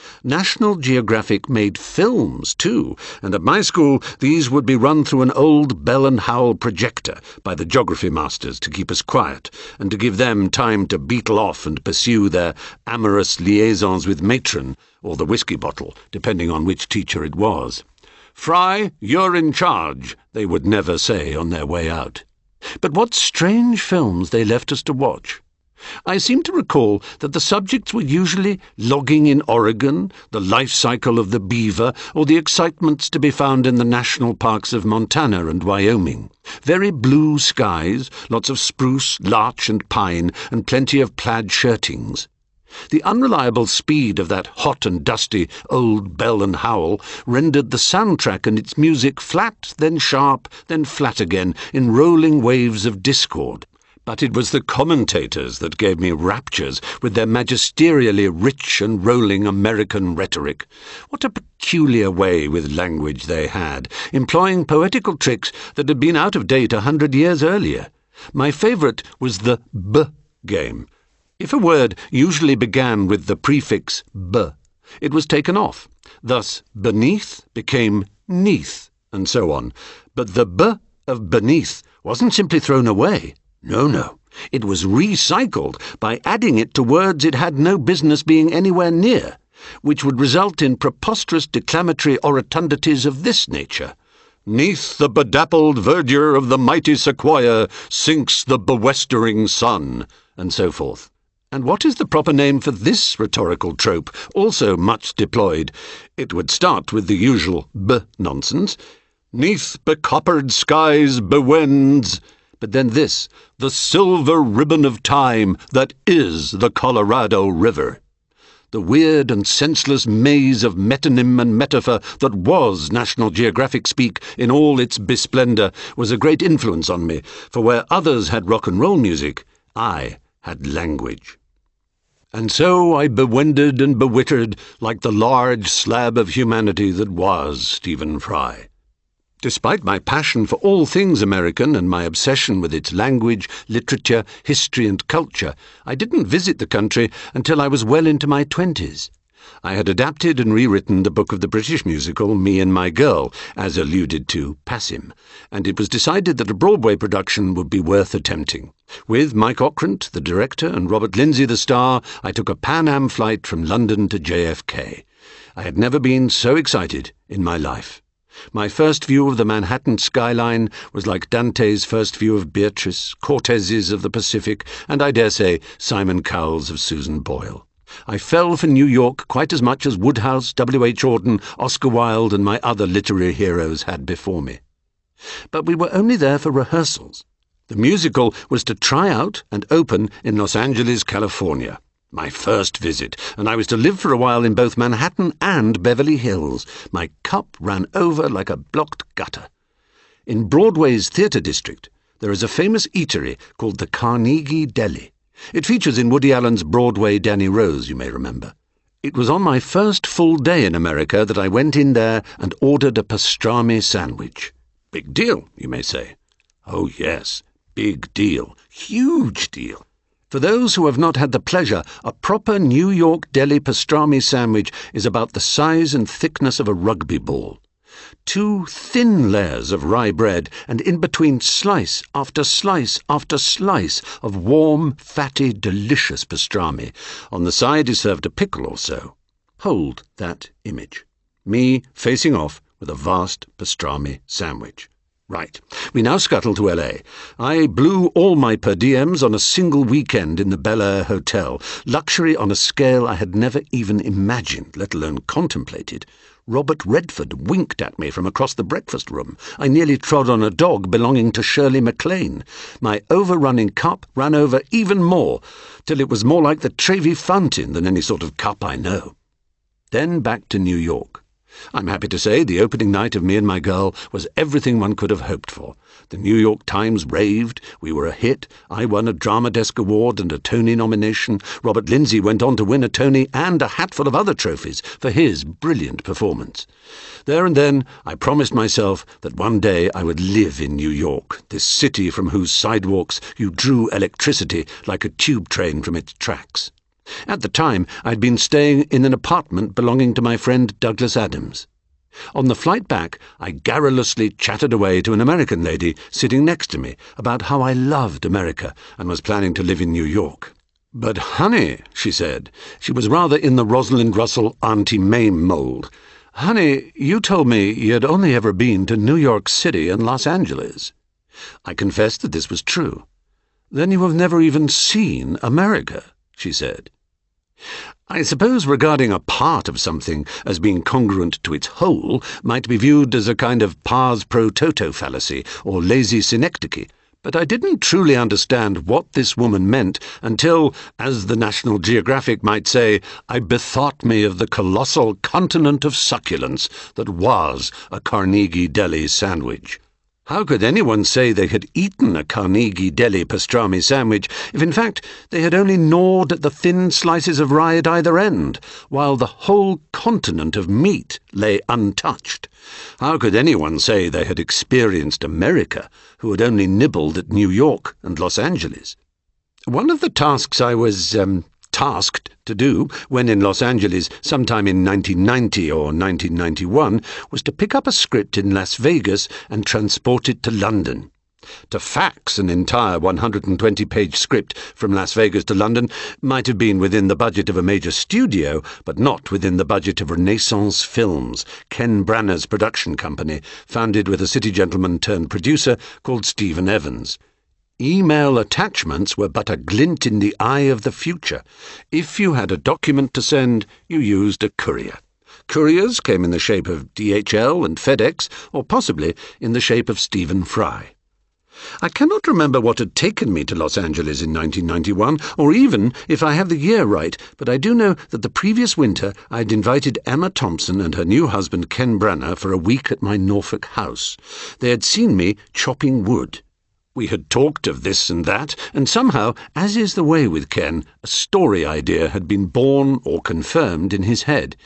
National Geographic made films too, and at my school these would be run through an old Bell and Howell projector by the geography masters to keep us quiet and to give them time to beetle off and pursue their amorous liaisons with Matron or the whiskey bottle, depending on which teacher it was. "Fry, you're in charge," they would never say on their way out. But what strange films they left us to watch! I seem to recall that the subjects were usually logging in Oregon, the life cycle of the beaver, or the excitements to be found in the national parks of Montana and Wyoming. Very blue skies, lots of spruce, larch and pine, and plenty of plaid shirtings. The unreliable speed of that hot and dusty old Bell and Howell rendered the soundtrack and its music flat, then sharp, then flat again, in rolling waves of discord. But it was the commentators that gave me raptures with their magisterially rich and rolling American rhetoric. What a peculiar way with language they had, employing poetical tricks that had been out of date a hundred years earlier. My favourite was the B game. If a word usually began with the prefix b, it was taken off. Thus, beneath became neath, and so on. But the b of beneath wasn't simply thrown away. No, no. It was recycled by adding it to words it had no business being anywhere near, which would result in preposterous declamatory orotundities of this nature. "'Neath the bedappled verdure of the mighty sequoia sinks the bewestering sun," and so forth. And what is the proper name for this rhetorical trope, also much deployed? It would start with the usual b nonsense. "'Neath becoppered skies bewends," but then this, "the silver ribbon of time that is the Colorado River." The weird and senseless maze of metonym and metaphor that was National Geographic speak in all its besplendour was a great influence on me, for where others had rock and roll music, I had language. And so I bewended and bewittered like the large slab of humanity that was Stephen Fry. Despite my passion for all things American and my obsession with its language, literature, history and culture, I didn't visit the country until I was well into my twenties. I had adapted and rewritten the book of the British musical Me and My Girl, as alluded to Passim, and it was decided that a Broadway production would be worth attempting. With Mike Ockrent, the director, and Robert Lindsay, the star, I took a Pan Am flight from London to J F K. I had never been so excited in my life. My first view of the Manhattan skyline was like Dante's first view of Beatrice, Cortez's of the Pacific, and I dare say Simon Cowell's of Susan Boyle. I fell for New York quite as much as Woodhouse, W H Auden, Oscar Wilde, and my other literary heroes had before me. But we were only there for rehearsals. The musical was to try out and open in Los Angeles, California. My first visit, and I was to live for a while in both Manhattan and Beverly Hills. My cup ran over like a blocked gutter. In Broadway's theatre district, there is a famous eatery called the Carnegie Deli. It features in Woody Allen's Broadway Danny Rose, you may remember. It was on my first full day in America that I went in there and ordered a pastrami sandwich. Big deal, you may say. Oh yes, big deal, huge deal. For those who have not had the pleasure, a proper New York deli pastrami sandwich is about the size and thickness of a rugby ball. Two thin layers of rye bread, and in between slice after slice after slice of warm, fatty, delicious pastrami. On the side is served a pickle or so. Hold that image. Me facing off with a vast pastrami sandwich. Right. We now scuttle to L A. I blew all my per diems on a single weekend in the Bel Air Hotel, luxury on a scale I had never even imagined, let alone contemplated. Robert Redford winked at me from across the breakfast room. I nearly trod on a dog belonging to Shirley MacLaine. My overrunning cup ran over even more, till it was more like the Trevi Fountain than any sort of cup I know. Then back to New York. I'm happy to say the opening night of Me and My Girl was everything one could have hoped for. The New York Times raved, we were a hit, I won a Drama Desk Award and a Tony nomination, Robert Lindsay went on to win a Tony and a hatful of other trophies for his brilliant performance. There and then I promised myself that one day I would live in New York, this city from whose sidewalks you drew electricity like a tube train from its tracks. At the time, I'd been staying in an apartment belonging to my friend Douglas Adams. On the flight back, I garrulously chattered away to an American lady sitting next to me about how I loved America and was planning to live in New York. "But, honey," she said, she was rather in the Rosalind Russell Auntie Mame mould, "honey, you told me you'd only ever been to New York City and Los Angeles." I confessed that this was true. "Then you have never even seen America," she said. I suppose regarding a part of something as being congruent to its whole might be viewed as a kind of pars pro toto fallacy or lazy synecdoche, but I didn't truly understand what this woman meant until, as the National Geographic might say, I bethought me of the colossal continent of succulence that was a Carnegie Deli sandwich. How could anyone say they had eaten a Carnegie Deli pastrami sandwich if in fact they had only gnawed at the thin slices of rye at either end, while the whole continent of meat lay untouched? How could anyone say they had experienced America who had only nibbled at New York and Los Angeles? One of the tasks I was, um, tasked to do when in Los Angeles sometime in nineteen ninety or nineteen ninety-one was to pick up a script in Las Vegas and transport it to London. To fax an entire one hundred twenty page script from Las Vegas to London might have been within the budget of a major studio, but not within the budget of Renaissance Films, Ken Branagh's production company, founded with a city gentleman turned producer called Stephen Evans. Email attachments were but a glint in the eye of the future. If you had a document to send, you used a courier. Couriers came in the shape of D H L and FedEx, or possibly in the shape of Stephen Fry. I cannot remember what had taken me to Los Angeles in nineteen ninety-one, or even if I have the year right, but I do know that the previous winter I had invited Emma Thompson and her new husband Ken Branagh for a week at my Norfolk house. They had seen me chopping wood. We had talked of this and that, and somehow, as is the way with Ken, a story idea had been born or confirmed in his head.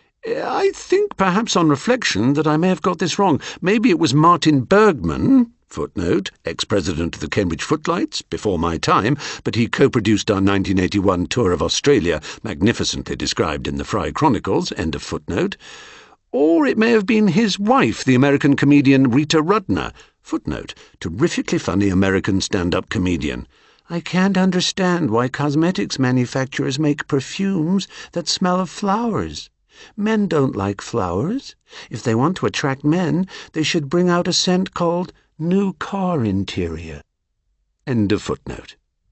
I think, perhaps on reflection, that I may have got this wrong. Maybe it was Martin Bergman, footnote, ex-president of the Cambridge Footlights, before my time, but he co-produced our nineteen eighty-one tour of Australia, magnificently described in the Fry Chronicles, end of footnote. Or it may have been his wife, the American comedian Rita Rudner, footnote, terrifically funny American stand-up comedian. I can't understand why cosmetics manufacturers make perfumes that smell of flowers. Men don't like flowers. If they want to attract men, they should bring out a scent called New Car Interior. End of footnote.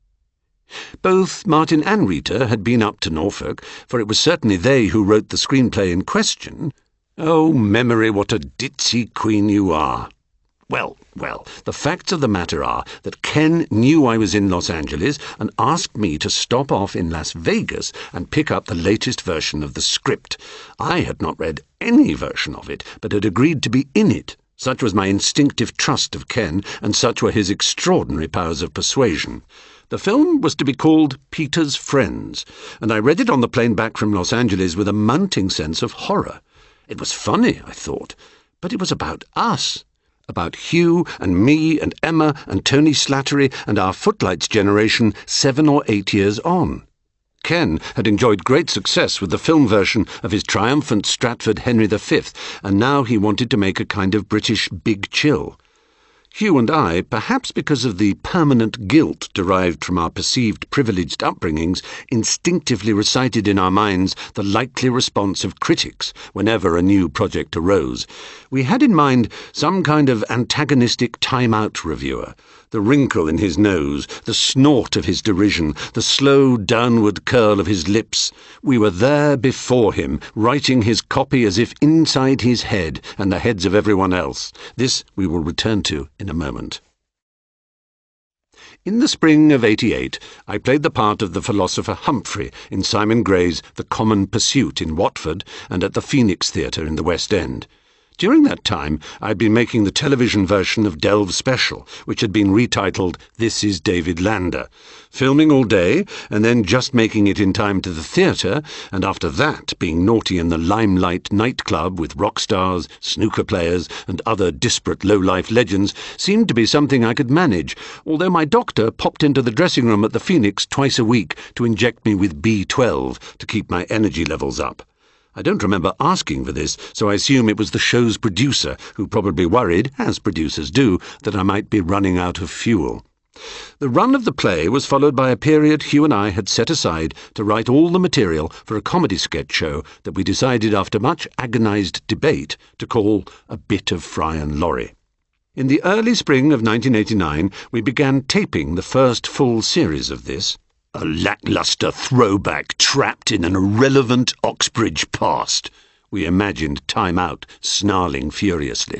Both Martin and Rita had been up to Norfolk, for it was certainly they who wrote the screenplay in question. Oh, memory, what a ditzy queen you are! Well, well, the facts of the matter are that Ken knew I was in Los Angeles and asked me to stop off in Las Vegas and pick up the latest version of the script. I had not read any version of it, but had agreed to be in it. Such was my instinctive trust of Ken, and such were his extraordinary powers of persuasion. The film was to be called Peter's Friends, and I read it on the plane back from Los Angeles with a mounting sense of horror. It was funny, I thought, but it was about us. About Hugh and me and Emma and Tony Slattery and our Footlights generation seven or eight years on. Ken had enjoyed great success with the film version of his triumphant Stratford Henry the Fifth, and now he wanted to make a kind of British Big Chill. Hugh and I, perhaps because of the permanent guilt derived from our perceived privileged upbringings, instinctively recited in our minds the likely response of critics whenever a new project arose. We had in mind some kind of antagonistic time-out reviewer, the wrinkle in his nose, the snort of his derision, the slow downward curl of his lips. We were there before him, writing his copy as if inside his head and the heads of everyone else. This we will return to in a moment. In the spring of eighty-eight, I played the part of the philosopher Humphrey in Simon Gray's The Common Pursuit in Watford and at the Phoenix Theatre in the West End. During that time, I'd been making the television version of Delve's special, which had been retitled This is David Lander, filming all day and then just making it in time to the theatre, and after that being naughty in the Limelight nightclub with rock stars, snooker players and other disparate low-life legends seemed to be something I could manage, although my doctor popped into the dressing room at the Phoenix twice a week to inject me with B twelve to keep my energy levels up. I don't remember asking for this, so I assume it was the show's producer who probably worried, as producers do, that I might be running out of fuel. The run of the play was followed by a period Hugh and I had set aside to write all the material for a comedy sketch show that we decided after much agonised debate to call A Bit of Fry and Laurie. In the early spring of nineteen eighty-nine, we began taping the first full series of this. A lacklustre throwback trapped in an irrelevant Oxbridge past, we imagined Time Out snarling furiously.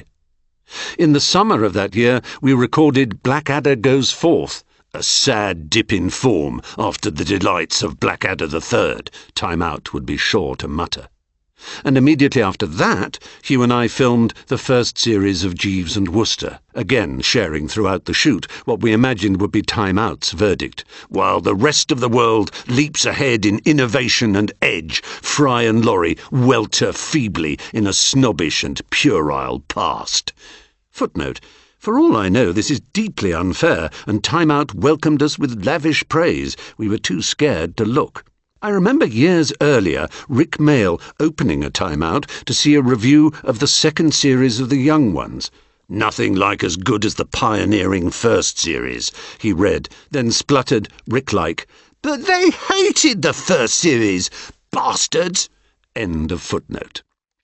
In the summer of that year, we recorded Blackadder Goes Forth, a sad dip in form after the delights of Blackadder the Third, Time Out would be sure to mutter. And immediately after that, Hugh and I filmed the first series of Jeeves and Wooster, again sharing throughout the shoot what we imagined would be Time Out's verdict. While the rest of the world leaps ahead in innovation and edge, Fry and Laurie welter feebly in a snobbish and puerile past. Footnote. For all I know, this is deeply unfair, and Time Out welcomed us with lavish praise. We were too scared to look. I remember years earlier Rick Mail opening a Time Out to see a review of the second series of The Young Ones. "Nothing like as good as the pioneering first series," he read, then spluttered, Rick-like, "But they hated the first series, bastards!" End of footnote.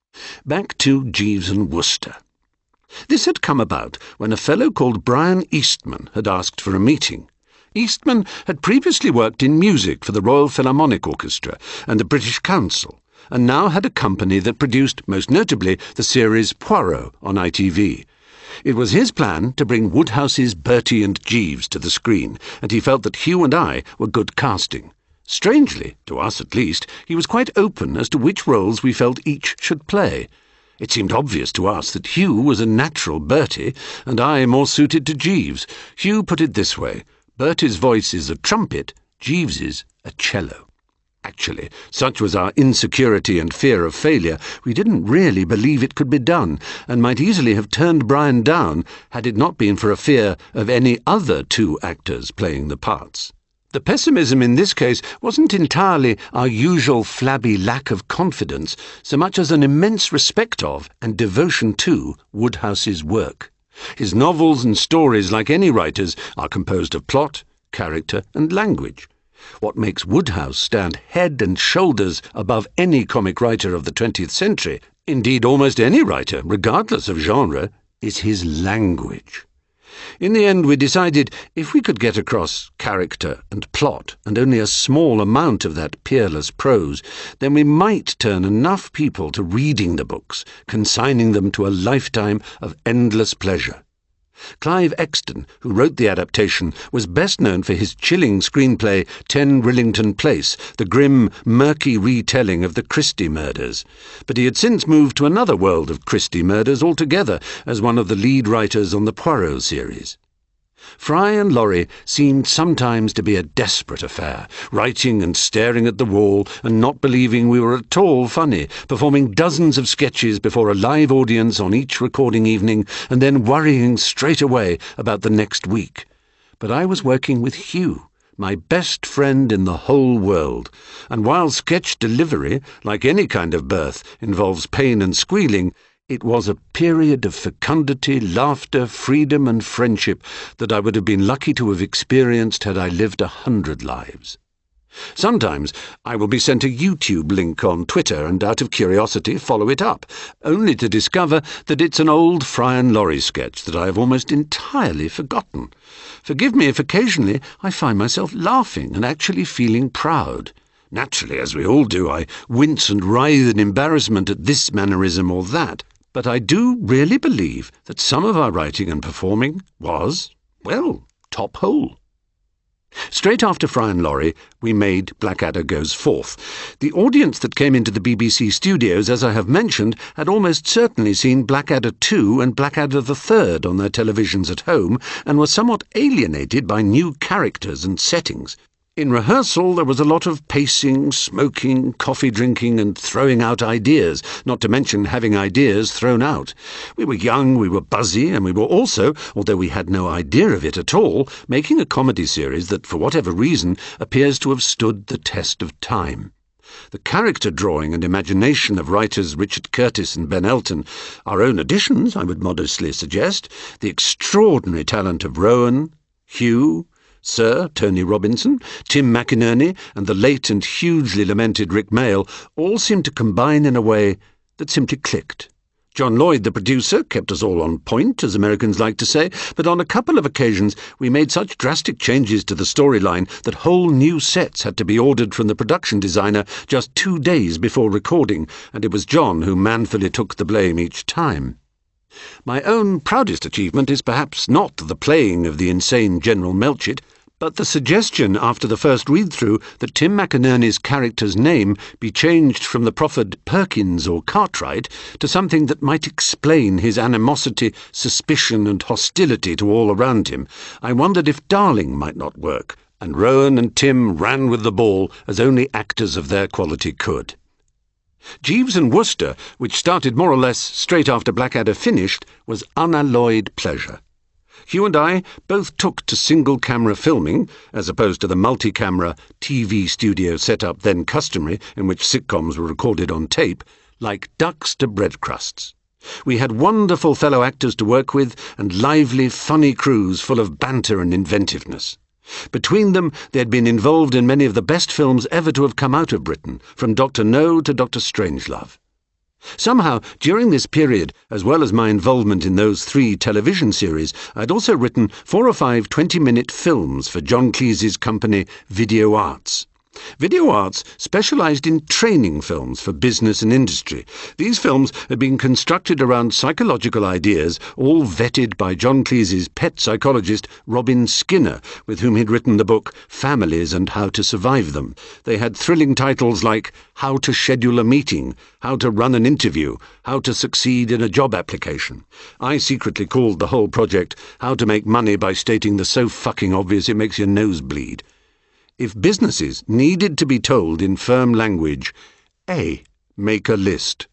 Back to Jeeves and Wooster. This had come about when a fellow called Brian Eastman had asked for a meeting. Eastman had previously worked in music for the Royal Philharmonic Orchestra and the British Council, and now had a company that produced, most notably, the series Poirot on I T V. It was his plan to bring Woodhouse's Bertie and Jeeves to the screen, and he felt that Hugh and I were good casting. Strangely, to us at least, he was quite open as to which roles we felt each should play. It seemed obvious to us that Hugh was a natural Bertie, and I more suited to Jeeves. Hugh put it this way: Bertie's voice is a trumpet, Jeeves's a cello. Actually, such was our insecurity and fear of failure, we didn't really believe it could be done, and might easily have turned Brian down had it not been for a fear of any other two actors playing the parts. The pessimism in this case wasn't entirely our usual flabby lack of confidence, so much as an immense respect of and devotion to Woodhouse's work. His novels and stories, like any writer's, are composed of plot, character, and language. What makes Woodhouse stand head and shoulders above any comic writer of the twentieth century, indeed almost any writer, regardless of genre, is his language. In the end, we decided if we could get across character and plot and only a small amount of that peerless prose, then we might turn enough people to reading the books, consigning them to a lifetime of endless pleasure. Clive Exton, who wrote the adaptation, was best known for his chilling screenplay ten Rillington Place, the grim, murky retelling of the Christie murders. But he had since moved to another world of Christie murders altogether as one of the lead writers on the Poirot series. Fry and Laurie seemed sometimes to be a desperate affair, writing and staring at the wall and not believing we were at all funny, performing dozens of sketches before a live audience on each recording evening, and then worrying straight away about the next week. But I was working with Hugh, my best friend in the whole world, and while sketch delivery, like any kind of birth, involves pain and squealing, it was a period of fecundity, laughter, freedom, and friendship that I would have been lucky to have experienced had I lived a hundred lives. Sometimes I will be sent a YouTube link on Twitter and, out of curiosity, follow it up, only to discover that it's an old Fry and Laurie sketch that I have almost entirely forgotten. Forgive me if occasionally I find myself laughing and actually feeling proud. Naturally, as we all do, I wince and writhe in embarrassment at this mannerism or that. But I do really believe that some of our writing and performing was, well, top hole. Straight after Fry and Laurie, we made Blackadder Goes Forth. The audience that came into the B B C studios, as I have mentioned, had almost certainly seen Blackadder two and Blackadder the Third on their televisions at home, and were somewhat alienated by new characters and settings. In rehearsal, there was a lot of pacing, smoking, coffee drinking, and throwing out ideas, not to mention having ideas thrown out. We were young, we were buzzy, and we were also, although we had no idea of it at all, making a comedy series that, for whatever reason, appears to have stood the test of time. The character drawing and imagination of writers Richard Curtis and Ben Elton, our own additions, I would modestly suggest, the extraordinary talent of Rowan, Hugh, Sir Tony Robinson, Tim McInerney, and the late and hugely lamented Rick Mayall all seemed to combine in a way that simply clicked. John Lloyd, the producer, kept us all on point, as Americans like to say, but on a couple of occasions we made such drastic changes to the storyline that whole new sets had to be ordered from the production designer just two days before recording, and it was John who manfully took the blame each time. My own proudest achievement is perhaps not the playing of the insane General Melchett, but the suggestion after the first read-through that Tim McInerney's character's name be changed from the proffered Perkins or Cartwright to something that might explain his animosity, suspicion, and hostility to all around him. I wondered if Darling might not work, and Rowan and Tim ran with the ball as only actors of their quality could. Jeeves and Wooster, which started more or less straight after Blackadder finished, was unalloyed pleasure. Hugh and I both took to single-camera filming, as opposed to the multi-camera T V studio setup then customary, in which sitcoms were recorded on tape, like ducks to bread crusts. We had wonderful fellow actors to work with, and lively, funny crews full of banter and inventiveness. Between them, they had been involved in many of the best films ever to have come out of Britain, from Doctor No to Doctor Strangelove. Somehow, during this period, as well as my involvement in those three television series, I'd also written four or five twenty-minute films for John Cleese's company Video Arts. Video Arts specialised in training films for business and industry. These films had been constructed around psychological ideas, all vetted by John Cleese's pet psychologist Robin Skinner, with whom he'd written the book Families and How to Survive Them. They had thrilling titles like How to Schedule a Meeting, How to Run an Interview, How to Succeed in a Job Application. I secretly called the whole project How to Make Money by Stating the So Fucking Obvious It Makes Your Nose Bleed. If businesses needed to be told in firm language, A. Make a list,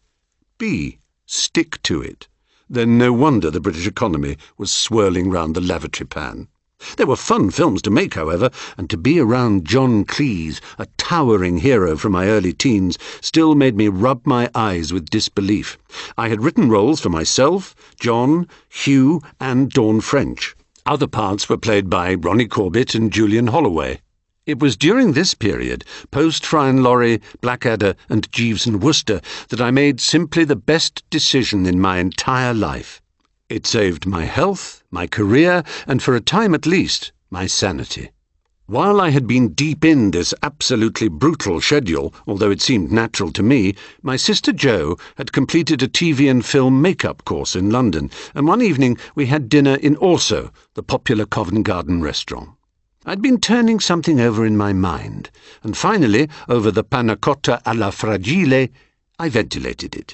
B. Stick to it, then no wonder the British economy was swirling round the lavatory pan. They were fun films to make, however, and to be around John Cleese, a towering hero from my early teens, still made me rub my eyes with disbelief. I had written roles for myself, John, Hugh, and Dawn French. Other parts were played by Ronnie Corbett and Julian Holloway. It was during this period, post Fry and Laurie, Blackadder, and Jeeves and Wooster, that I made simply the best decision in my entire life. It saved my health, my career, and for a time at least, my sanity. While I had been deep in this absolutely brutal schedule, although it seemed natural to me, my sister Jo had completed a T V and film makeup course in London, and one evening we had dinner in Orso, the popular Covent Garden restaurant. I'd been turning something over in my mind, and finally, over the panna cotta alla fragile, I ventilated it.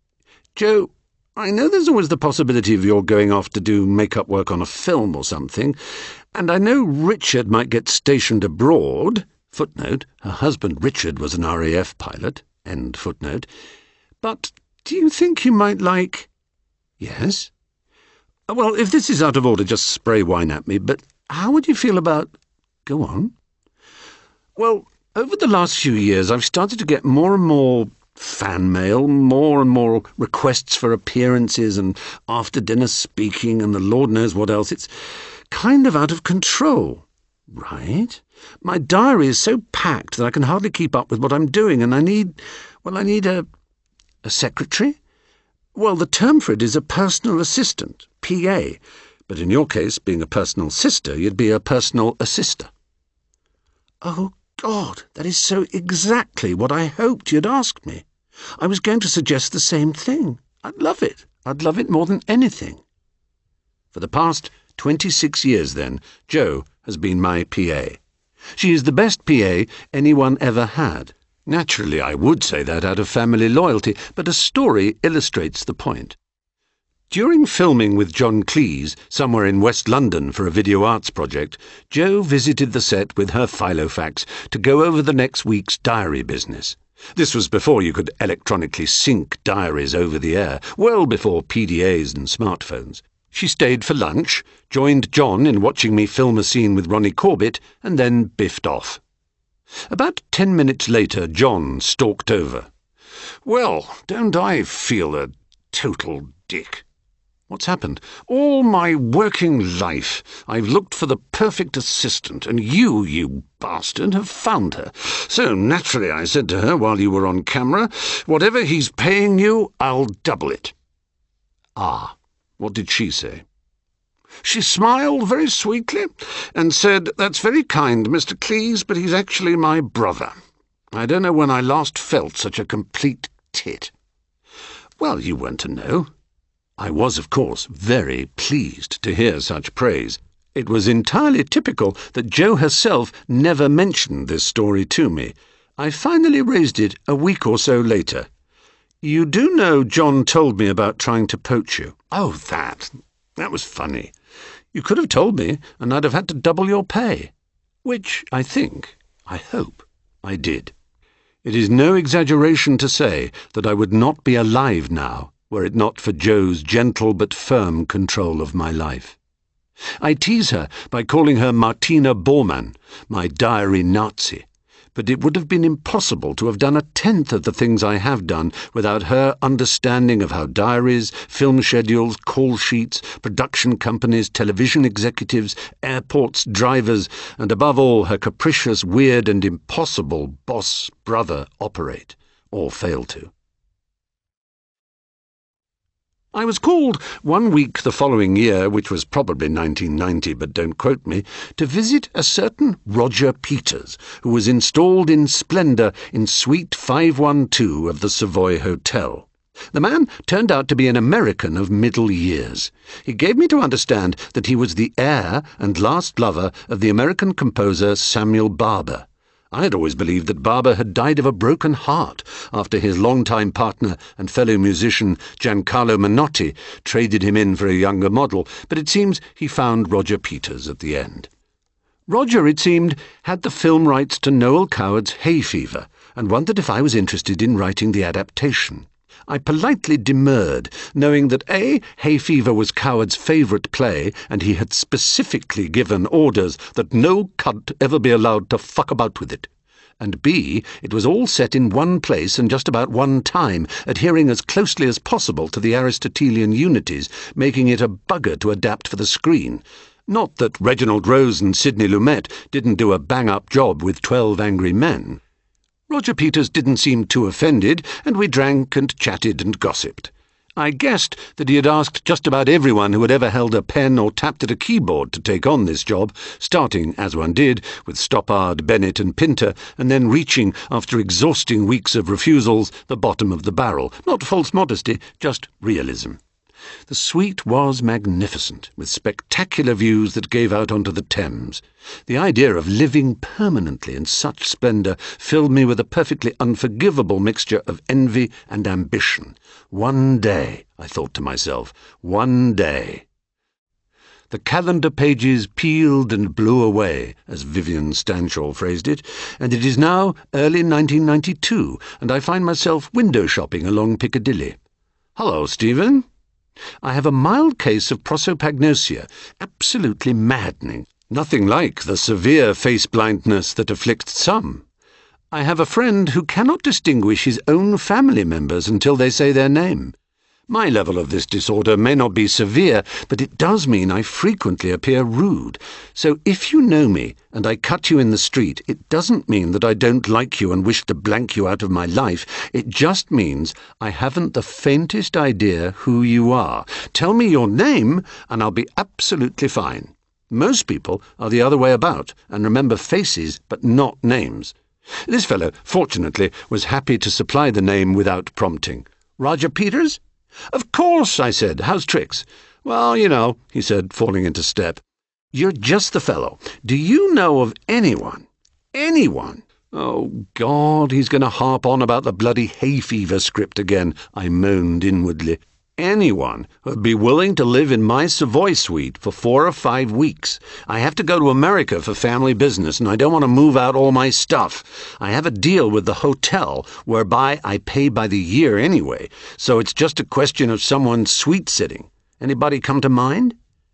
Jo, I know there's always the possibility of your going off to do make-up work on a film or something, and I know Richard might get stationed abroad, footnote, her husband Richard was an R A F pilot, end footnote, but do you think you might like... Yes? Well, if this is out of order, just spray wine at me, but how would you feel about... Go on. Well, over the last few years, I've started to get more and more fan mail, more and more requests for appearances and after-dinner speaking and the Lord knows what else. It's kind of out of control. Right? My diary is so packed that I can hardly keep up with what I'm doing, and I need... Well, I need a... a secretary? Well, the term for it is a personal assistant, P A, but in your case, being a personal sister, you'd be a personal assister. Oh, God, that is so exactly what I hoped you'd asked me. I was going to suggest the same thing. I'd love it. I'd love it more than anything. For the past twenty-six years, then, Jo has been my P A. She is the best P A anyone ever had. Naturally, I would say that out of family loyalty, but a story illustrates the point. During filming with John Cleese, somewhere in West London for a video arts project, Jo visited the set with her Filofax to go over the next week's diary business. This was before you could electronically sync diaries over the air, well before P D As and smartphones. She stayed for lunch, joined John in watching me film a scene with Ronnie Corbett, and then biffed off. About ten minutes later, John stalked over. "Well, don't I feel a total dick?" "What's happened?" "All my working life I've looked for the perfect assistant, and you, you bastard, have found her. So naturally I said to her while you were on camera, 'Whatever he's paying you, I'll double it.'" "Ah, what did she say?" "She smiled very sweetly and said, 'That's very kind, Mister Cleese, but he's actually my brother.' I don't know when I last felt such a complete tit." "Well, you weren't to know." I was, of course, very pleased to hear such praise. It was entirely typical that Jo herself never mentioned this story to me. I finally raised it a week or so later. "You do know John told me about trying to poach you?" "Oh, that. That was funny. You could have told me, and I'd have had to double your pay." Which, I think, I hope, I did. It is no exaggeration to say that I would not be alive now were it not for Jo's gentle but firm control of my life. I tease her by calling her Martina Bormann, my diary Nazi, but it would have been impossible to have done a tenth of the things I have done without her understanding of how diaries, film schedules, call sheets, production companies, television executives, airports, drivers, and above all her capricious, weird and impossible boss brother operate, or fail to. I was called one week the following year, which was probably nineteen ninety, but don't quote me, to visit a certain Roger Peters, who was installed in splendour in Suite five one two of the Savoy Hotel. The man turned out to be an American of middle years. He gave me to understand that he was the heir and last lover of the American composer Samuel Barber. I had always believed that Barber had died of a broken heart after his longtime partner and fellow musician Giancarlo Menotti traded him in for a younger model, but it seems he found Roger Peters at the end. Roger, it seemed, had the film rights to Noel Coward's Hay Fever and wondered if I was interested in writing the adaptation. I politely demurred, knowing that A. Hay Fever was Coward's favourite play, and he had specifically given orders that no cunt ever be allowed to fuck about with it, and B. it was all set in one place and just about one time, adhering as closely as possible to the Aristotelian unities, making it a bugger to adapt for the screen. Not that Reginald Rose and Sidney Lumet didn't do a bang-up job with Twelve Angry Men. Roger Peters didn't seem too offended, and we drank and chatted and gossiped. I guessed that he had asked just about everyone who had ever held a pen or tapped at a keyboard to take on this job, starting, as one did, with Stoppard, Bennett and Pinter, and then reaching, after exhausting weeks of refusals, the bottom of the barrel. Not false modesty, just realism. The suite was magnificent, with spectacular views that gave out onto the Thames. The idea of living permanently in such splendour filled me with a perfectly unforgivable mixture of envy and ambition. One day, I thought to myself, one day. The calendar pages peeled and blew away, as Vivian Stanshall phrased it, and it is now early nineteen ninety-two, and I find myself window shopping along Piccadilly. "Hello, Stephen." I have a mild case of prosopagnosia, absolutely maddening, nothing like the severe face blindness that afflicts some. I have a friend who cannot distinguish his own family members until they say their name. My level of this disorder may not be severe, but it does mean I frequently appear rude. So if you know me and I cut you in the street, it doesn't mean that I don't like you and wish to blank you out of my life. It just means I haven't the faintest idea who you are. Tell me your name and I'll be absolutely fine. Most people are the other way about and remember faces but not names. This fellow, fortunately, was happy to supply the name without prompting. "Roger Peters?" "Of course," I said. "How's tricks?" "Well, you know," he said, falling into step. "You're just the fellow. Do you know of anyone Anyone. Oh, God, he's going to harp on about the bloody hay fever script again, I moaned inwardly. Anyone who'd be willing to live in my Savoy suite for four or five weeks. I have to go to America for family business, and I don't want to move out all my stuff. I have a deal with the hotel whereby I pay by the year anyway, so it's just a question of someone suite-sitting. Anybody come to mind?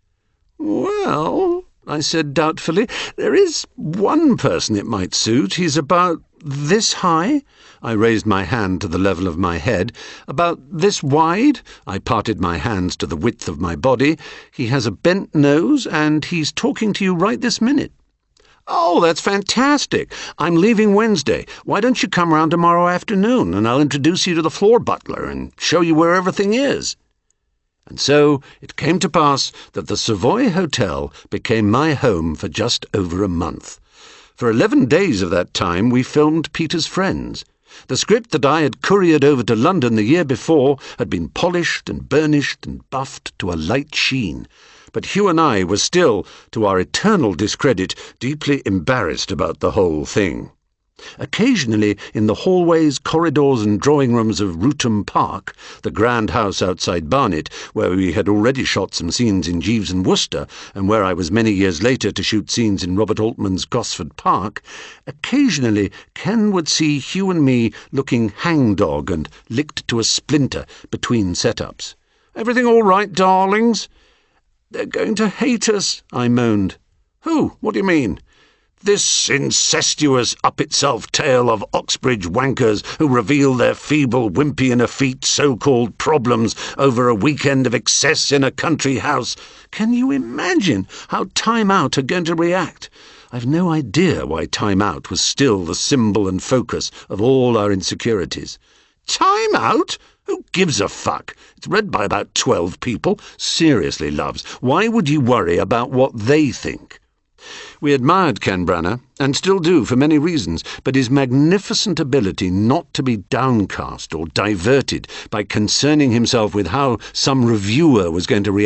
Well, I said doubtfully, there is one person it might suit. He's about this high. I raised my hand to the level of my head. About this wide. I parted my hands to the width of my body. He has a bent nose, and he's talking to you right this minute. Oh, that's fantastic. I'm leaving Wednesday. Why don't you come round tomorrow afternoon, and I'll introduce you to the floor butler and show you where everything is. And so it came to pass that the Savoy Hotel became my home for just over a month. For eleven days of that time we filmed Peter's Friends. The script that I had couriered over to London the year before had been polished and burnished and buffed to a light sheen. But Hugh and I were still, to our eternal discredit, deeply embarrassed about the whole thing. Occasionally, in the hallways, corridors and drawing rooms of Rootham Park, the grand house outside Barnet, where we had already shot some scenes in Jeeves and Wooster, and where I was many years later to shoot scenes in Robert Altman's Gosford Park, occasionally Ken would see Hugh and me looking hangdog and licked to a splinter between set-ups. "Everything all right, darlings?" "They're going to hate us," I moaned. "Who? What do you mean?" "This incestuous up-itself tale of Oxbridge wankers who reveal their feeble, wimpy and effete so-called problems over a weekend of excess in a country house. Can you imagine how Time Out are going to react? I've no idea why Time Out was still the symbol and focus of all our insecurities." "Time Out? Who gives a fuck? It's read by about twelve people. Seriously, loves, why would you worry about what they think?" We admired Ken Branagh, and still do for many reasons, but his magnificent ability not to be downcast or diverted by concerning himself with how some reviewer was going to react